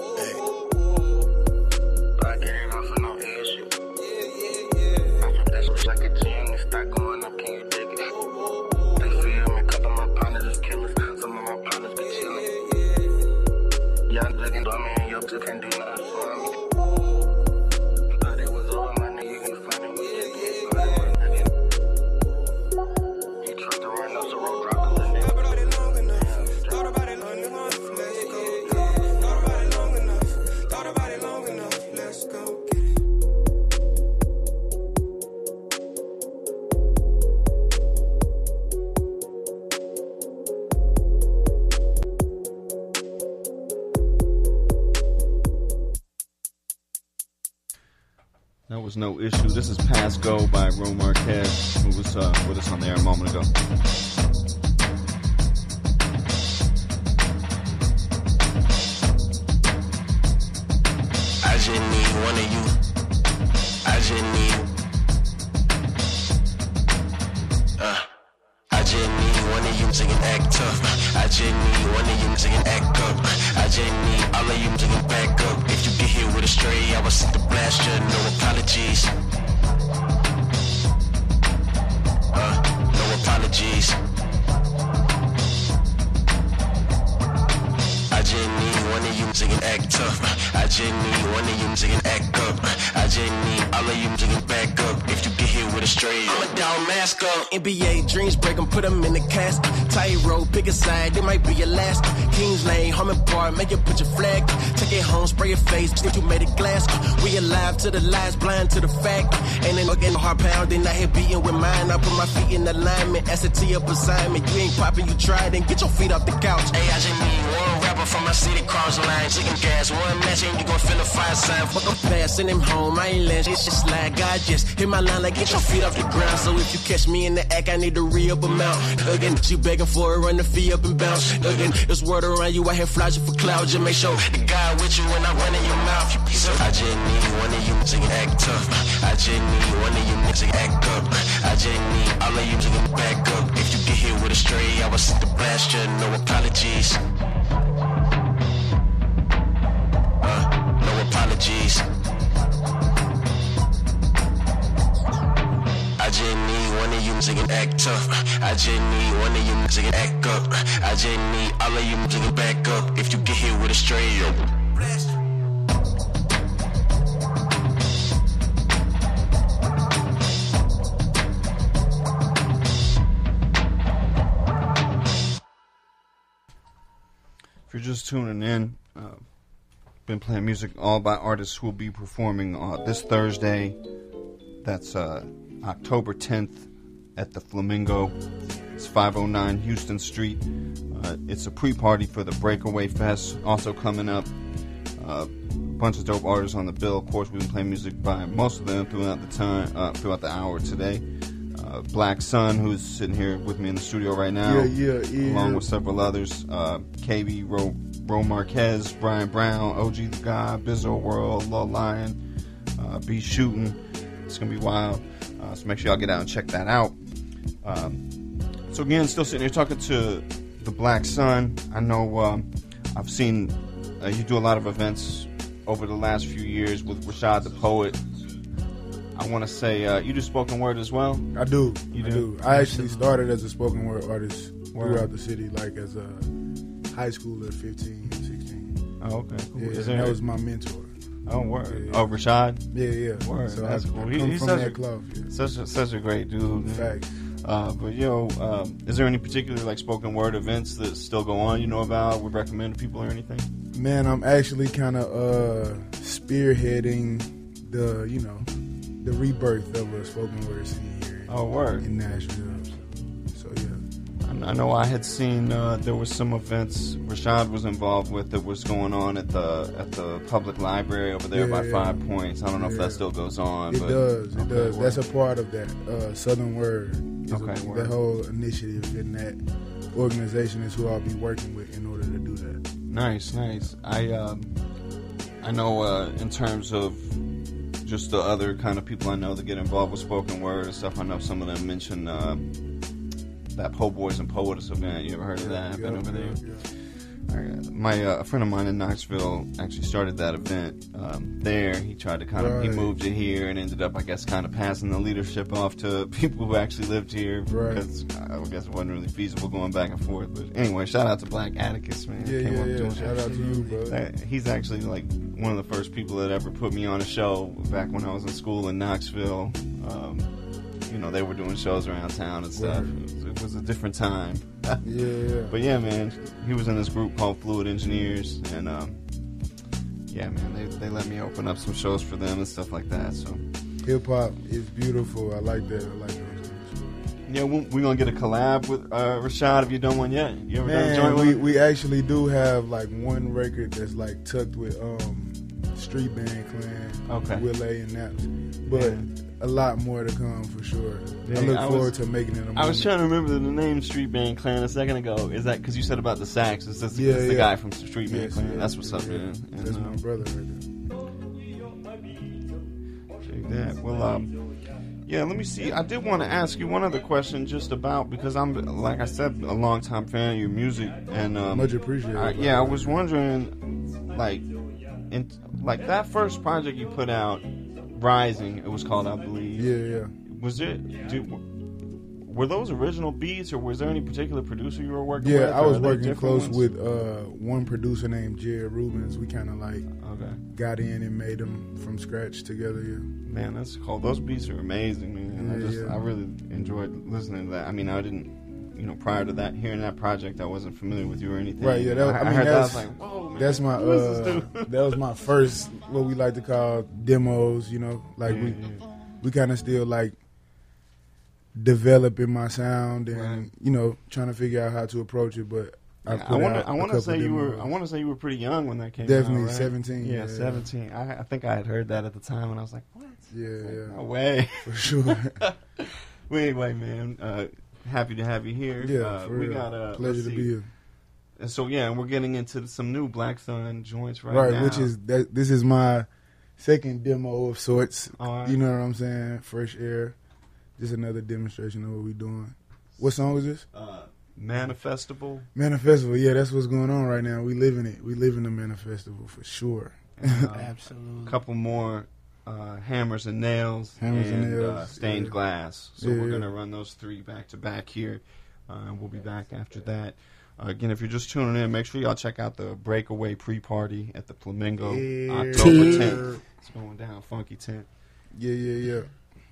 [SPEAKER 11] Like a gym, and start going up, can you dig it? They feel me, couple of my partners is killers, some of my partners be chillin'. Y'all looking dumb and you just can't do nothing for me. Thought it was over, my nigga, you can find it, we just get started. He tried to run up, so road drop the little nigga. Thought about it long enough, thought about it long enough, let's go. Thought about it long enough, thought about it long enough, let's go.
[SPEAKER 1] That was No Issue. This is Pass Go by Ro Marquez, who was uh, with us on the air a moment ago.
[SPEAKER 13] I just need one of you. I just need. Uh, I just need one of you to get act tough. I just need one of you to get act up. I just need all of you to get back up. If you get hit with a stray, I will send the blast you. No apologies. Uh, no apologies. I just need one of you to get act tough. I just need one of you to get act up. I just need all of you to get back up. If you get hit with a stray, I'm a down mask up. N B A dreams break them, put them in the cast. Tightrope, pick a side, it might be your last. Kings Lane, humming bar, make you put your flag. Take it home, spray your face, think you made it glass. We alive to the lies, blind to the fact. Ain't in again hard pounding, out here beating with mine. I put my feet in alignment, S A T up assignment. You ain't popping, you tried, and get your feet off the couch. Hey, I just need one rapper from my city, cross line. Chicken gas, one match, and you gon' feel a fire sign. Fuck up fast, send him home, I ain't letting shit slide. God just hit my line like get your feet off the ground. So we if you catch me in the act, I need to re-up amount. Again, you begging for it, run the fee up and bounce. Again, it's word around you, I have flies for cloud. Just make sure the guy with you when I run in your mouth. You piece of I just need one of you to act tough. I just need one of you to act up. I just need all of you to back up. If you get here with a stray, I will send the blast you, no apologies. Uh, no apologies. I just need one of you to act tough. I just need one of you to act up. I just need all of you to back up. If you get here with a stray, yo.
[SPEAKER 1] If you're just tuning in, uh, been playing music all by artists who will be performing uh, this Thursday. That's uh, October tenth at the Flamingo. It's five oh nine Houston Street. Uh, it's a pre-party for the Breakaway Fest. Also coming up, a uh, bunch of dope artists on the bill. Of course, we've been playing music by most of them throughout the time, uh, throughout the hour today. Uh, Black Sun, who's sitting here with me in the studio right now,
[SPEAKER 10] yeah, yeah, yeah.
[SPEAKER 1] along with several others. Uh, K B, Ro, Ro Marquez, Brian Brown, O G the God, Bizzo World, Lil Lion, uh, B Shooting. It's gonna be wild. Uh, so make sure y'all get out and check that out. Um, so again, still sitting here talking to the Black Sun. I know um, I've seen uh, you do a lot of events over the last few years with Rashad the Poet. I want to say uh, you do spoken word as well.
[SPEAKER 10] I do.
[SPEAKER 1] You
[SPEAKER 10] I
[SPEAKER 1] do.
[SPEAKER 10] do. I actually started as a spoken word artist
[SPEAKER 1] Word.
[SPEAKER 10] throughout the city, like as a high schooler, fifteen, sixteen.
[SPEAKER 1] Oh, okay. Cool.
[SPEAKER 10] Yeah,
[SPEAKER 1] Is
[SPEAKER 10] and
[SPEAKER 1] there-
[SPEAKER 10] that was my mentor.
[SPEAKER 1] Oh, word.
[SPEAKER 10] Yeah, yeah.
[SPEAKER 1] Oh, Rashad?
[SPEAKER 10] Yeah, yeah.
[SPEAKER 1] Word.
[SPEAKER 10] So
[SPEAKER 1] That's
[SPEAKER 10] I,
[SPEAKER 1] cool.
[SPEAKER 10] I
[SPEAKER 1] He-
[SPEAKER 10] come
[SPEAKER 1] he's
[SPEAKER 10] from
[SPEAKER 1] such
[SPEAKER 10] that
[SPEAKER 1] a,
[SPEAKER 10] cloth. Yeah.
[SPEAKER 1] Such a, such a great dude. man.
[SPEAKER 10] Facts.
[SPEAKER 1] Uh, but yo, um, is there any particular like spoken word events that still go on? You know about? Would recommend to people or anything?
[SPEAKER 10] Man, I'm actually kind of uh, spearheading the, you know, the rebirth of a spoken word scene here.
[SPEAKER 1] Oh, word.
[SPEAKER 10] In Nashville. So yeah.
[SPEAKER 1] I know I had seen uh, there was some events Rashad was involved with that was going on at the at the public library over there
[SPEAKER 10] Yeah,
[SPEAKER 1] by
[SPEAKER 10] yeah.
[SPEAKER 1] Five Points. I don't know if
[SPEAKER 10] Yeah.
[SPEAKER 1] that still goes on.
[SPEAKER 10] It
[SPEAKER 1] but,
[SPEAKER 10] does. It
[SPEAKER 1] okay,
[SPEAKER 10] does.
[SPEAKER 1] word.
[SPEAKER 10] That's a part of that uh, Southern Word. Is
[SPEAKER 1] Okay,
[SPEAKER 10] a,
[SPEAKER 1] word.
[SPEAKER 10] the whole initiative in that organization is who I'll be working with in order to do that.
[SPEAKER 1] Nice, nice. I um, I know uh, in terms of just the other kind of people I know that get involved with spoken word and stuff. I know some of them mention uh, that Po Boys and Poets event. You ever heard of that? I've been
[SPEAKER 10] Yeah,
[SPEAKER 1] over there.
[SPEAKER 10] yeah, yeah.
[SPEAKER 1] Alright, My uh, a friend of mine in Knoxville actually started that event um, there. He tried to kind of he
[SPEAKER 10] Right.
[SPEAKER 1] moved it here and ended up, I guess, kind of passing the leadership off to people who actually lived here
[SPEAKER 10] Right.
[SPEAKER 1] because I guess it wasn't really feasible going back and forth. But anyway, shout out to Black Atticus, man.
[SPEAKER 10] Yeah,
[SPEAKER 1] Came
[SPEAKER 10] yeah,
[SPEAKER 1] up
[SPEAKER 10] yeah.
[SPEAKER 1] doing
[SPEAKER 10] Shout
[SPEAKER 1] that.
[SPEAKER 10] out to you, bro.
[SPEAKER 1] That- he's actually like one of the first people that ever put me on a show back when I was in school in Knoxville. Um, you know, they were doing shows around town and stuff.
[SPEAKER 10] Word.
[SPEAKER 1] It was, it was a different time.
[SPEAKER 10] Yeah, yeah.
[SPEAKER 1] But yeah, man, he was in this group called Fluid Engineers, and um, yeah, man, they they let me open up some shows for them and stuff like that. So
[SPEAKER 10] Hip hop is beautiful. I like that. I like those things.
[SPEAKER 1] yeah, we- we're gonna get a collab with uh, Rashad. Have you done one yet? You ever done a joint
[SPEAKER 10] Man,
[SPEAKER 1] with
[SPEAKER 10] we,
[SPEAKER 1] him?
[SPEAKER 10] we actually do have like one record that's like tucked with um Street Band Clan,
[SPEAKER 1] Okay.
[SPEAKER 10] Will A and Naps, but
[SPEAKER 1] Yeah.
[SPEAKER 10] a lot more to come for sure.
[SPEAKER 1] Yeah,
[SPEAKER 10] I look
[SPEAKER 1] I
[SPEAKER 10] forward
[SPEAKER 1] was-
[SPEAKER 10] to making it a moment.
[SPEAKER 1] I was trying to remember the name Street Band Clan a second ago. Is that because you said about the sax? Is this
[SPEAKER 10] Yeah,
[SPEAKER 1] it's the
[SPEAKER 10] yeah.
[SPEAKER 1] guy from Street Band
[SPEAKER 10] Yes,
[SPEAKER 1] Clan?
[SPEAKER 10] yeah,
[SPEAKER 1] That's what's up,
[SPEAKER 10] yeah.
[SPEAKER 1] man.
[SPEAKER 10] That's
[SPEAKER 1] And,
[SPEAKER 10] my
[SPEAKER 1] um,
[SPEAKER 10] brother right there.
[SPEAKER 1] Check that. Well, um, yeah, let me see. I did want to ask you one other question just about, because I'm, like I said, a longtime fan of your music. And um,
[SPEAKER 10] Much appreciated,
[SPEAKER 1] I,
[SPEAKER 10] bro.
[SPEAKER 1] yeah, I was wondering, like, in, like that first project you put out, Rising, it was called, I believe.
[SPEAKER 10] Yeah, yeah.
[SPEAKER 1] Was it, did, were those original beats, or was there any particular producer you were working
[SPEAKER 10] Yeah,
[SPEAKER 1] with?
[SPEAKER 10] I
[SPEAKER 1] or
[SPEAKER 10] was
[SPEAKER 1] are they
[SPEAKER 10] working
[SPEAKER 1] different
[SPEAKER 10] close
[SPEAKER 1] ones?
[SPEAKER 10] with uh, one producer named Jared Rubens. We kind of like
[SPEAKER 1] Okay.
[SPEAKER 10] got in and made them from scratch together. Yeah.
[SPEAKER 1] Man, that's cool. Those beats are amazing, man. I
[SPEAKER 10] Yeah,
[SPEAKER 1] just,
[SPEAKER 10] yeah.
[SPEAKER 1] I really enjoyed listening to that. I mean, I didn't, you know, prior to that, hearing that project, I wasn't familiar with you or anything.
[SPEAKER 10] Right, yeah. That,
[SPEAKER 1] I,
[SPEAKER 10] I,
[SPEAKER 1] I
[SPEAKER 10] mean,
[SPEAKER 1] heard that, I
[SPEAKER 10] that's,
[SPEAKER 1] was like, whoa, man.
[SPEAKER 10] that's my
[SPEAKER 1] who is this
[SPEAKER 10] uh,
[SPEAKER 1] dude?
[SPEAKER 10] that was my first what we like to call demos. You know, like
[SPEAKER 1] Yeah,
[SPEAKER 10] we
[SPEAKER 1] yeah.
[SPEAKER 10] we kind of still like developing my sound and
[SPEAKER 1] Right.
[SPEAKER 10] you know trying to figure out how to approach it. But I,
[SPEAKER 1] Yeah,
[SPEAKER 10] put
[SPEAKER 1] I want
[SPEAKER 10] out
[SPEAKER 1] to. I
[SPEAKER 10] a
[SPEAKER 1] want to
[SPEAKER 10] couple
[SPEAKER 1] say you were.
[SPEAKER 10] demos.
[SPEAKER 1] I want to say you were pretty young when that came out.
[SPEAKER 10] Definitely
[SPEAKER 1] right?
[SPEAKER 10] seventeen,
[SPEAKER 1] Yeah,
[SPEAKER 10] yeah.
[SPEAKER 1] seventeen. I, I think I had heard that at the time, and I was like, "What?
[SPEAKER 10] Yeah, yeah,
[SPEAKER 1] No way."
[SPEAKER 10] for sure.
[SPEAKER 1] Well, anyway, man, uh, happy to have you here.
[SPEAKER 10] Yeah,
[SPEAKER 1] uh,
[SPEAKER 10] for
[SPEAKER 1] we
[SPEAKER 10] real.
[SPEAKER 1] got uh,
[SPEAKER 10] Pleasure
[SPEAKER 1] let's
[SPEAKER 10] to
[SPEAKER 1] see.
[SPEAKER 10] be here.
[SPEAKER 1] And so yeah, and we're getting into some new Black Sun joints right,
[SPEAKER 10] Right,
[SPEAKER 1] now.
[SPEAKER 10] which is that. This is my second demo of sorts.
[SPEAKER 1] All right.
[SPEAKER 10] You know what I'm saying? Fresh air. Just another demonstration of what we doing. What song is this?
[SPEAKER 1] Uh, Manifestable.
[SPEAKER 10] Manifestival. Yeah, that's what's going on right now. We living it. We living the Manifestival for sure.
[SPEAKER 1] And, uh,
[SPEAKER 5] Absolutely.
[SPEAKER 1] A couple more uh, Hammers and Nails.
[SPEAKER 10] Hammers and
[SPEAKER 1] and
[SPEAKER 10] Nails,
[SPEAKER 1] Uh, Stained
[SPEAKER 10] yeah.
[SPEAKER 1] Glass. So
[SPEAKER 10] Yeah,
[SPEAKER 1] we're
[SPEAKER 10] yeah.
[SPEAKER 1] gonna run those three back to back here. Uh, we'll be back after that. Uh, again, if you're just tuning in, make sure y'all check out the Breakaway pre-party at the Flamingo,
[SPEAKER 10] Yeah.
[SPEAKER 1] October tenth. It's going down, funky tent.
[SPEAKER 10] Yeah, yeah, yeah.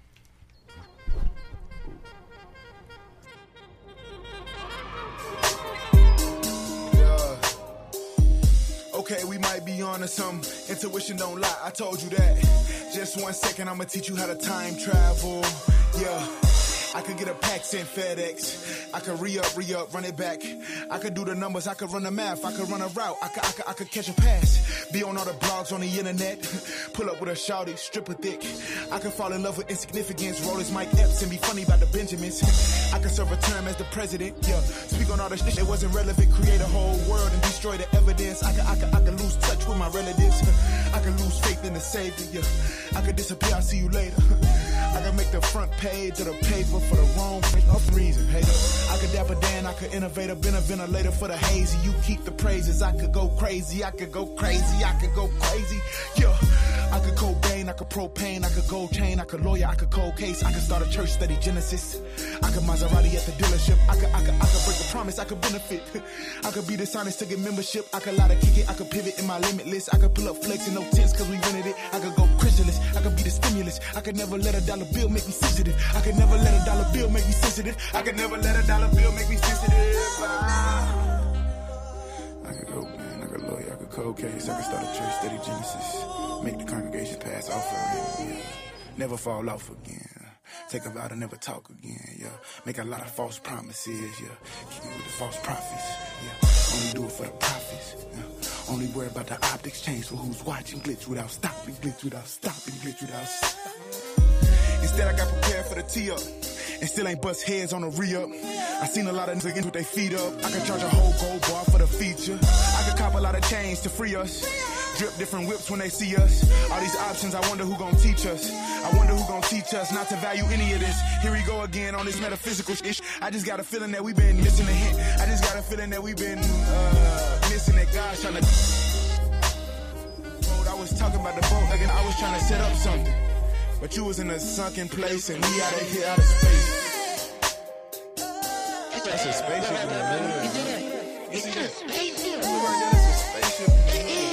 [SPEAKER 12] Okay, we might be on to some intuition, don't lie, I told you that. Just one second, I'ma teach you how to time travel. Yeah, I could get a Pax in FedEx. I could re-up, re-up, run it back. I could do the numbers, I could run the math. I could run a route, I could, I could, I could catch a pass. Be on all the blogs on the internet. Pull up with a shawty, stripper thick. I could fall in love with insignificance. Roll his Mike Epps and be funny about the Benjamins. I could serve a term as the president, yeah. Speak on all the shit that wasn't relevant. Create a whole world and destroy the evidence. I could, I could, I could lose touch with my relatives. I could lose faith in the Savior, yeah. I could disappear, I'll see you later. I could make the front page of the paper for the wrong reason, hater. I could dap a Dan, I could innovate a been a ventilator for the hazy. You keep the praises, I could go crazy, I could go crazy, I could go crazy, yeah. I could Cobain, I could propane, I could gold chain, I could lawyer, I could cold case, I could start a church study Genesis. I could Maserati at the dealership, I could, I could, I could break the promise, I could benefit. I could be dishonest to get membership, I could lie to kick it, I could pivot in my limitless. I could pull up flex in no tents cause we rented it. I could go Christianless, I could be the stimulus. I could never let a dollar bill make me sensitive. I could never let a dollar bill make me sensitive. I could never let a dollar bill make me sensitive. Ah. I could go, man, I could lawyer, I could cold case, I could start a church study Genesis. Make the congregation pass offering, yeah. Never fall off again. Take a vow to never talk again, yeah. Make a lot of false promises, yeah. Keep me with the false prophets, yeah. Only do it for the prophets, yeah. Only worry about the optics change for who's watching. Glitch without stopping, glitch without stopping, glitch without stopping. Instead I got prepared for the tee-up and still ain't bust heads on the re-up. I seen a lot of niggas with their feet up. I could charge a whole gold bar for the feature. I could cop a lot of chains to free us. Drip different whips when they see us. All these options, I wonder who gon' teach us. I wonder who gon' teach us not to value any of this. Here we go again on this metaphysical ish. I just got a feeling that we been missing a hint. I just got a feeling that we been uh, missing it. God trying to. I was talking about the boat, like I was trying to set up something. But you was in a sunken place and we out of here, out of space. That's a spaceship, man. You see that? That's a spaceship, man.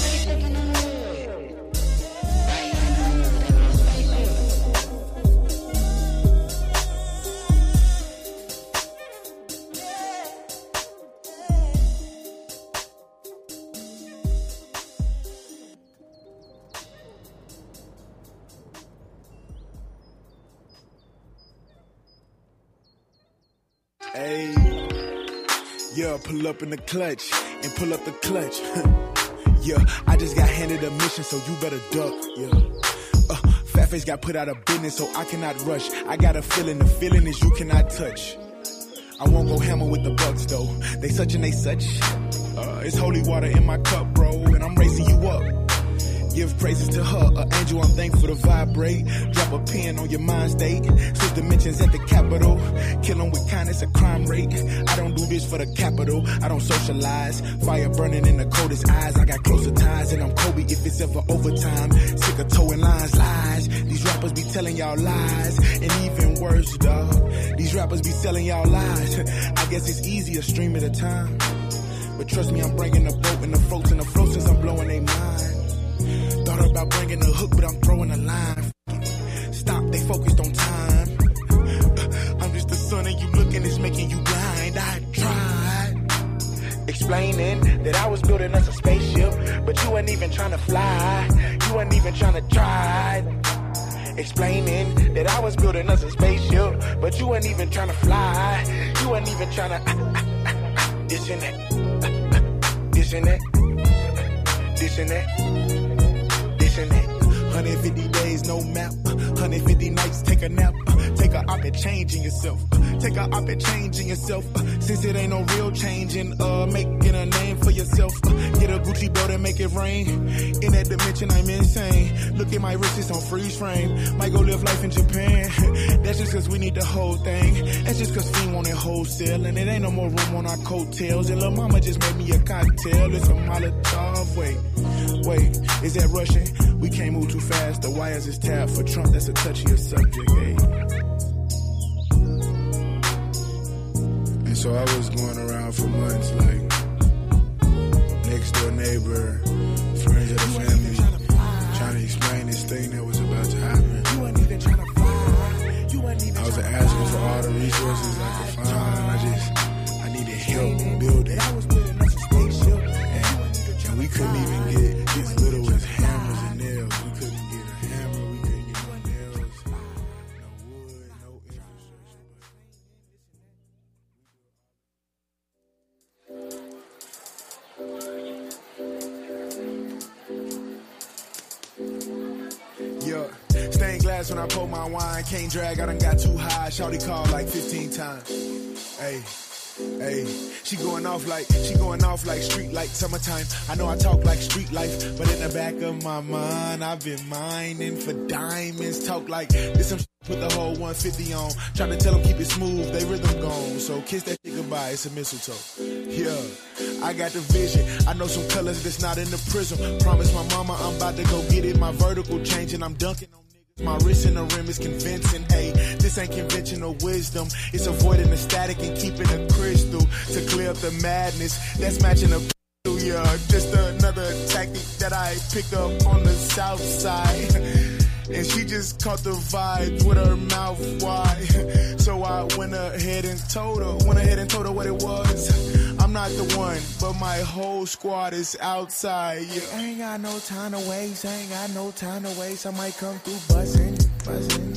[SPEAKER 12] Hey, yeah, pull up in the clutch and pull up the clutch. Yeah, I just got handed a mission, so you better duck. Yeah, uh, Fat Face got put out of business, so I cannot rush. I got a feeling, the feeling is you cannot touch. I won't go hammer with the bucks though. They such and they such. Uh, it's holy water in my cup, bro, and I'm raising you up. Give praises to her, an angel, I'm thankful to vibrate. Drop a pin on your mind state. Switch dimensions at the capital. Kill 'em with kindness, a crime rate. I don't do this for the capital. I don't socialize. Fire burning in the coldest eyes. I got closer ties and I'm Kobe if it's ever overtime. Sick of towing lines, lies. These rappers be telling y'all lies. And even worse, dog. These rappers be selling y'all lies. I guess it's easier, stream at a time. But trust me, I'm bringing the boat and the floats and the floats since I'm blowing they mind. Thought about bringing the hook, but I'm throwing a line. Stop, they focused on time. I'm just the sun and you looking, it's making you blind. I tried explaining that I was building us a spaceship, but you weren't even trying to fly. You weren't even trying to try. Explaining that I was building us a spaceship, but you weren't even trying to fly. You weren't even trying to. Uh, uh, uh, this and that. Uh, uh, this and that. This and that. one hundred fifty days, no map. one hundred fifty nights, take a nap. Take take a op at changing yourself. Uh, take a op at changing yourself. Uh, since it ain't no real changing, uh, making a name for yourself. Uh, get a Gucci belt and make it rain. In that dimension, I'm insane. Look at my wrist, it's on freeze frame. Might go live life in Japan. That's just cause we need the whole thing. That's just cause Fiend want it wholesale. And it ain't no more room on our coattails. And lil' mama just made me a cocktail. It's a Molotov. Wait, wait, is that Russian? We can't move too fast. The wires is tapped for Trump. That's a touchier subject, hey.
[SPEAKER 10] And so I was going around for months, like next door neighbor, friends of the family, trying to explain this thing that was about to happen.
[SPEAKER 12] You weren't even trying to fly. You weren't even
[SPEAKER 10] I was asking for all the resources I could find, and I just, I needed help building.
[SPEAKER 12] I was building us a spaceship.
[SPEAKER 10] And, and we couldn't even get as little as hammers and nails. We couldn't get a hammer, we couldn't get no nails, no wood, no infrastructure.
[SPEAKER 12] Yeah, stained glass when I pour my wine. Can't drag, I done got too high. Shawty called like fifteen times. Hey, hey, she going off like, she going off like street light summertime. I know I talk like street life, but in the back of my mind, I've been mining for diamonds. Talk like this some shit, put the whole one fifty on. Trying to tell them keep it smooth, they rhythm gone. So kiss that shit goodbye, it's a mistletoe. Yeah, I got the vision. I know some colors that's not in the prism. Promise my mama I'm about to go get it. My vertical changing, I'm dunking on niggas. My wrist in the rim is convincing. Hey, this ain't conventional wisdom. It's avoiding the static and keeping the crystal to clear up the madness. That's matching the pistol, yeah. Just another tactic that I picked up on the south side. And she just caught the vibes with her mouth wide. So I went ahead and told her, went ahead and told her what it was. I'm not the one, but my whole squad is outside. Yeah. I ain't got no time to waste, I ain't got no time to waste. I might come through buzzing, buzzing,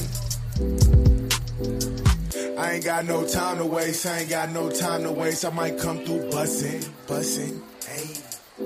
[SPEAKER 12] hey. I ain't got no time to waste, I ain't got no time to waste. I might come through buzzing, buzzing, hey.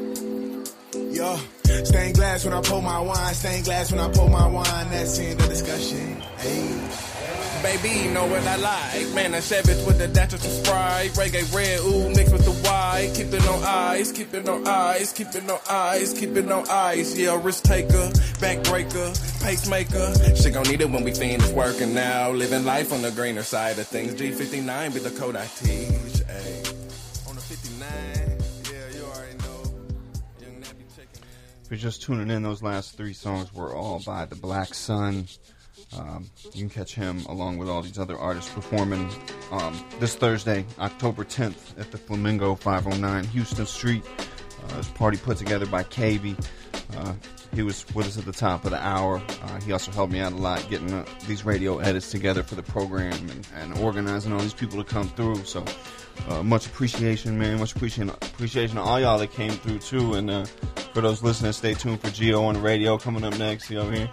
[SPEAKER 12] Yo, stained glass when I pour my wine, stained glass when I pour my wine, that's the end of discussion, hey.
[SPEAKER 14] Baby, you know what I like. Man, I savage with the dash of Sprite. Reggae red, ooh, mixed with the white. Keep it on ice, keep it on ice, keep it on ice, keep it on ice. Yeah, risk taker, backbreaker, pacemaker. She gon' need it when we finish working now. Living life on the greener side of things. G fifty-nine be the code I teach. Ay. On the fifty-nine, yeah, you already know. Young Nappy checking in.
[SPEAKER 1] If you're just tuning in, those last three songs were all by The Black Sun. Um, you can catch him along with all these other artists performing um, this Thursday, October tenth at the Flamingo, five oh nine Houston Street. Uh, this party put together by K V. Uh, he was with us at the top of the hour. Uh, he also helped me out a lot getting uh, these radio edits together for the program and, and organizing all these people to come through. So uh, much appreciation, man. Much appreciation, appreciation to all y'all that came through, too. And uh, for those listeners, stay tuned for Geo on the radio coming up next. You over here.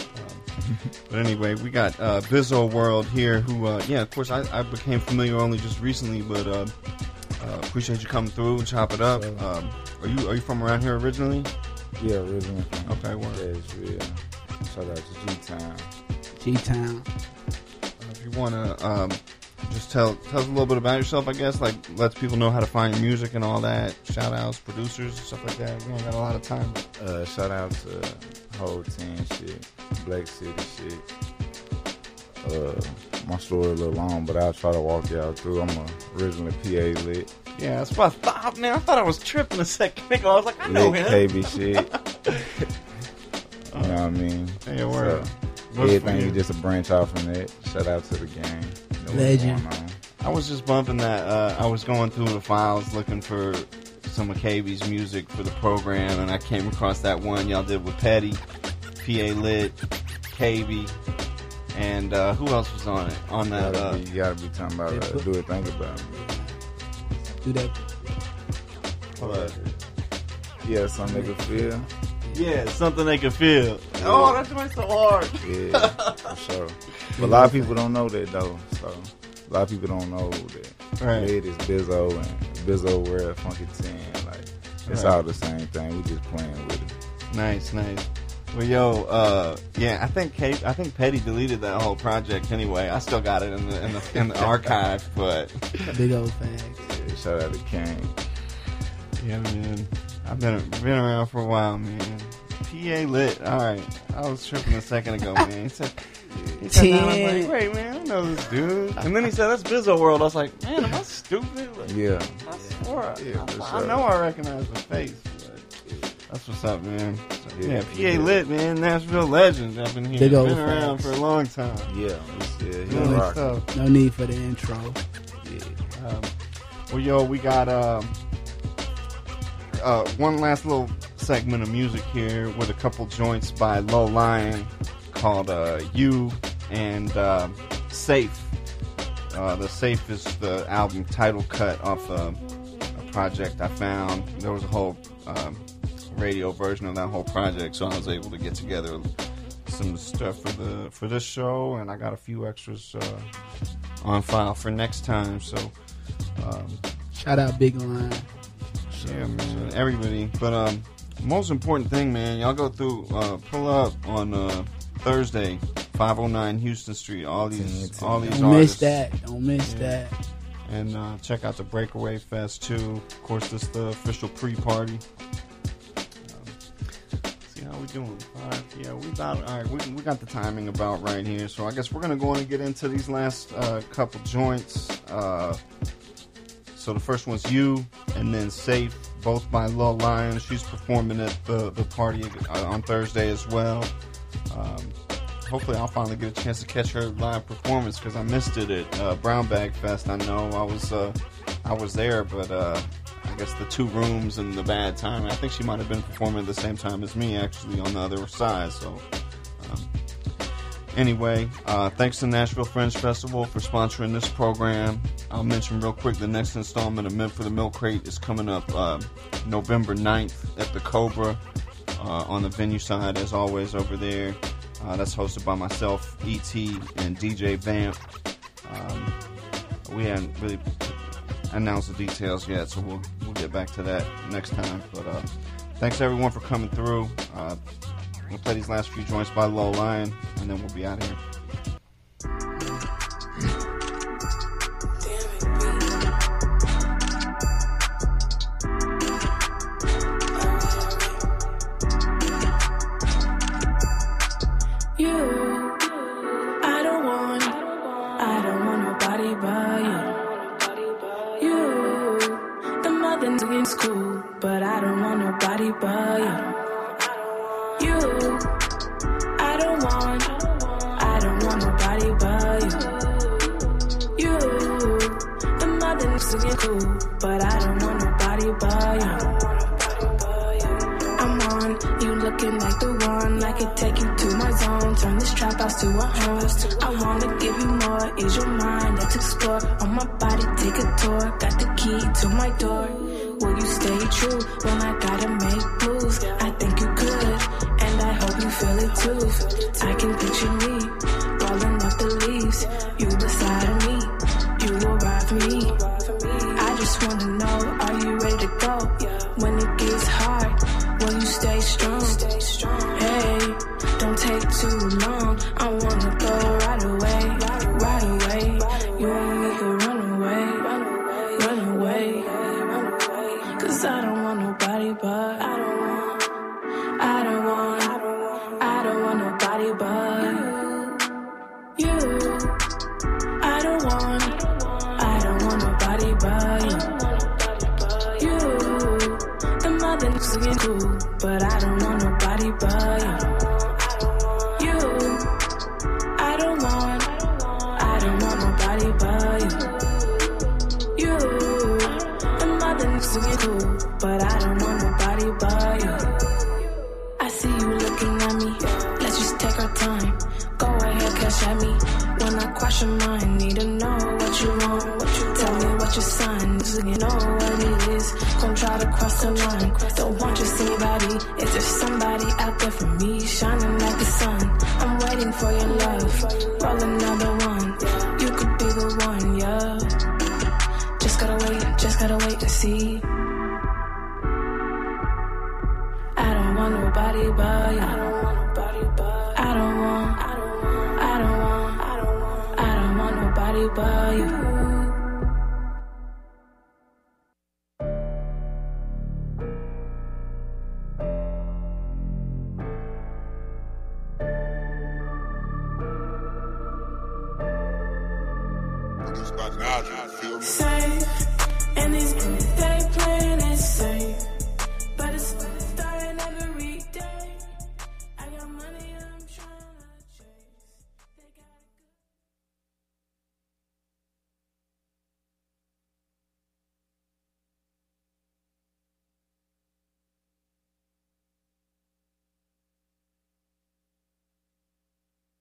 [SPEAKER 1] But anyway, we got uh, Bizzo World here, who, uh, yeah, of course, I, I became familiar only just recently, but uh, uh, appreciate you coming through and chop it up. Um, are you are you from around here originally?
[SPEAKER 15] Yeah, originally.
[SPEAKER 1] Okay, word.
[SPEAKER 15] Yeah, yeah. Shout out to G-Town.
[SPEAKER 5] G-Town.
[SPEAKER 1] Uh, if you want to um, just tell, tell us a little bit about yourself, I guess, like let people know how to find your music and all that, shout outs, producers, stuff like that. We don't got a lot of time.
[SPEAKER 15] Uh, shout out to Whole ten shit, Black City shit. Uh, my story a little long, but I'll try to walk y'all through. I'm originally P A lit.
[SPEAKER 1] Yeah, that's what I thought, man. I thought I was tripping a second ago. I was like, I know
[SPEAKER 15] lit
[SPEAKER 1] him.
[SPEAKER 15] K B shit. You know what I mean?
[SPEAKER 1] Yeah, word.
[SPEAKER 15] So, everything is just a branch off from that. Shout out to the gang. You know
[SPEAKER 5] Legend.
[SPEAKER 1] I was just bumping that. Uh, I was going through the files looking for some of K B's music for the program, and I came across that one y'all did with Petty, P A Lit, K B, and uh, who else was on it? On that,
[SPEAKER 15] you gotta,
[SPEAKER 1] uh,
[SPEAKER 15] be, you gotta be talking about uh, Do It, Think About Me.
[SPEAKER 5] Do that.
[SPEAKER 1] What?
[SPEAKER 15] Yeah, something they could feel.
[SPEAKER 1] Yeah, something they could feel. Yeah. Oh, that's why it's so hard.
[SPEAKER 15] Yeah, for sure. But a lot of people don't know that though. So a lot of people don't know that.
[SPEAKER 1] Right.
[SPEAKER 15] Lit is Bizzo and Bizzo World Funky ten. Like it's
[SPEAKER 1] right.
[SPEAKER 15] all the same thing. We just playing with it.
[SPEAKER 1] Nice, nice. Well, yo, uh, yeah, I think Kate, I think Petty deleted that whole project anyway. I still got it in the in the, in the archive, but
[SPEAKER 5] big old facts.
[SPEAKER 15] Yeah, shout out to King.
[SPEAKER 1] Yeah, man, I've been been around for a while, man. P A lit. All right, I was tripping a second ago, man. He said, he said that, I was like, wait, man, I know this dude. And then he said, that's Bizzo World. I was like, man, am I stupid? Like,
[SPEAKER 15] yeah,
[SPEAKER 1] I swore,
[SPEAKER 15] yeah,
[SPEAKER 1] I, I know I recognize the face. That's what's up, man. So, yeah, yeah, P A yeah. lit, man. Nashville legend up in here.
[SPEAKER 5] Big
[SPEAKER 1] Been
[SPEAKER 5] old
[SPEAKER 1] around
[SPEAKER 5] facts.
[SPEAKER 1] for a long time.
[SPEAKER 15] Yeah, yeah,
[SPEAKER 5] no,
[SPEAKER 15] rock.
[SPEAKER 5] no need for the intro.
[SPEAKER 1] Yeah. Um, well, yo, we got um, uh, one last little segment of music here with a couple joints by Low Lion called uh, You and uh, Safe. Uh, the Safe is the album title cut off uh, a project I found. There was a whole um, radio version of that whole project, so I was able to get together some stuff for the for this show, and I got a few extras uh, on file for next time. So um,
[SPEAKER 5] shout out Big Line.
[SPEAKER 1] Yeah, man, everybody. But um, most important thing, man, y'all go through, uh, pull up on uh, Thursday, five oh nine Houston Street. All these, all these
[SPEAKER 5] Don't
[SPEAKER 1] artists.
[SPEAKER 5] miss that. Don't miss
[SPEAKER 1] Yeah.
[SPEAKER 5] that.
[SPEAKER 1] And uh, check out the Breakaway Fest too. Of course, this is the official pre-party. See how we doing? All right, yeah, we got all right. We, we got the timing about right here, so I guess we're gonna go on and get into these last uh, couple joints. Uh, so the first one's You, and then Safe, both by Lil Lion. She's performing at the the party uh, on Thursday as well. Um, hopefully, I'll finally get a chance to catch her live performance because I missed it at uh, Brown Bag Fest. I know I was uh, I was there, but. Uh, I guess the two rooms and the bad time. I think she might have been performing at the same time as me, actually, on the other side. So, um, anyway, uh, thanks to Nashville Fringe Festival for sponsoring this program. I'll mention real quick the next installment of Mint for the Milk Crate is coming up uh, November ninth at the Cobra uh, on the venue side, as always, over there. Uh, that's hosted by myself, E T, and D J Vamp. Um, we hadn't really announce the details yet, so we'll we'll get back to that next time. But uh, thanks everyone for coming through. Uh, we'll play these last few joints by Low Lion, and then we'll be out of here.
[SPEAKER 3] You, I don't want, I don't want nobody but you. You, the mother in school, but I don't want nobody but you. You, I don't want, I don't want nobody but you. You, the mother in school, but I don't want nobody but you. I'm on, you looking like the one, I could take you to my zone, turn this trap house to a home. I wanna give you more, is your mind, let's explore. On my body, take a tour, got the key to my door. Will you stay true when I gotta make moves? I think you could, and I hope you feel it too. I can picture me, rolling up the leaves, you beside of me, you arrive for me. I just wanna know, are you ready to go? When it gets hard, will you stay strong? Hey, don't take too long, I wanna go right away, right away. You and me could run away, run away. Cause I don't want nobody but I don't want, I don't want, I don't want nobody but you. You, I don't want, I don't want nobody but you. You, the mother in school, but I don't want nobody but you. You, I don't want, I don't want nobody but you. You, the mother in school, but I don't want nobody but you. I see you looking at me, let's just take our time. Go ahead, cash at me, when I cross your mind. Need to know what you want, what you tell me what your sign is. You know what it is, gon' try to cross the line. Don't want just anybody, is there somebody out there for me, shining like the sun? I'm waiting for your love, roll another one. You could be the one, yeah. Just gotta wait, just gotta wait to see. I don't want nobody but you. I don't want live by you. Safe in these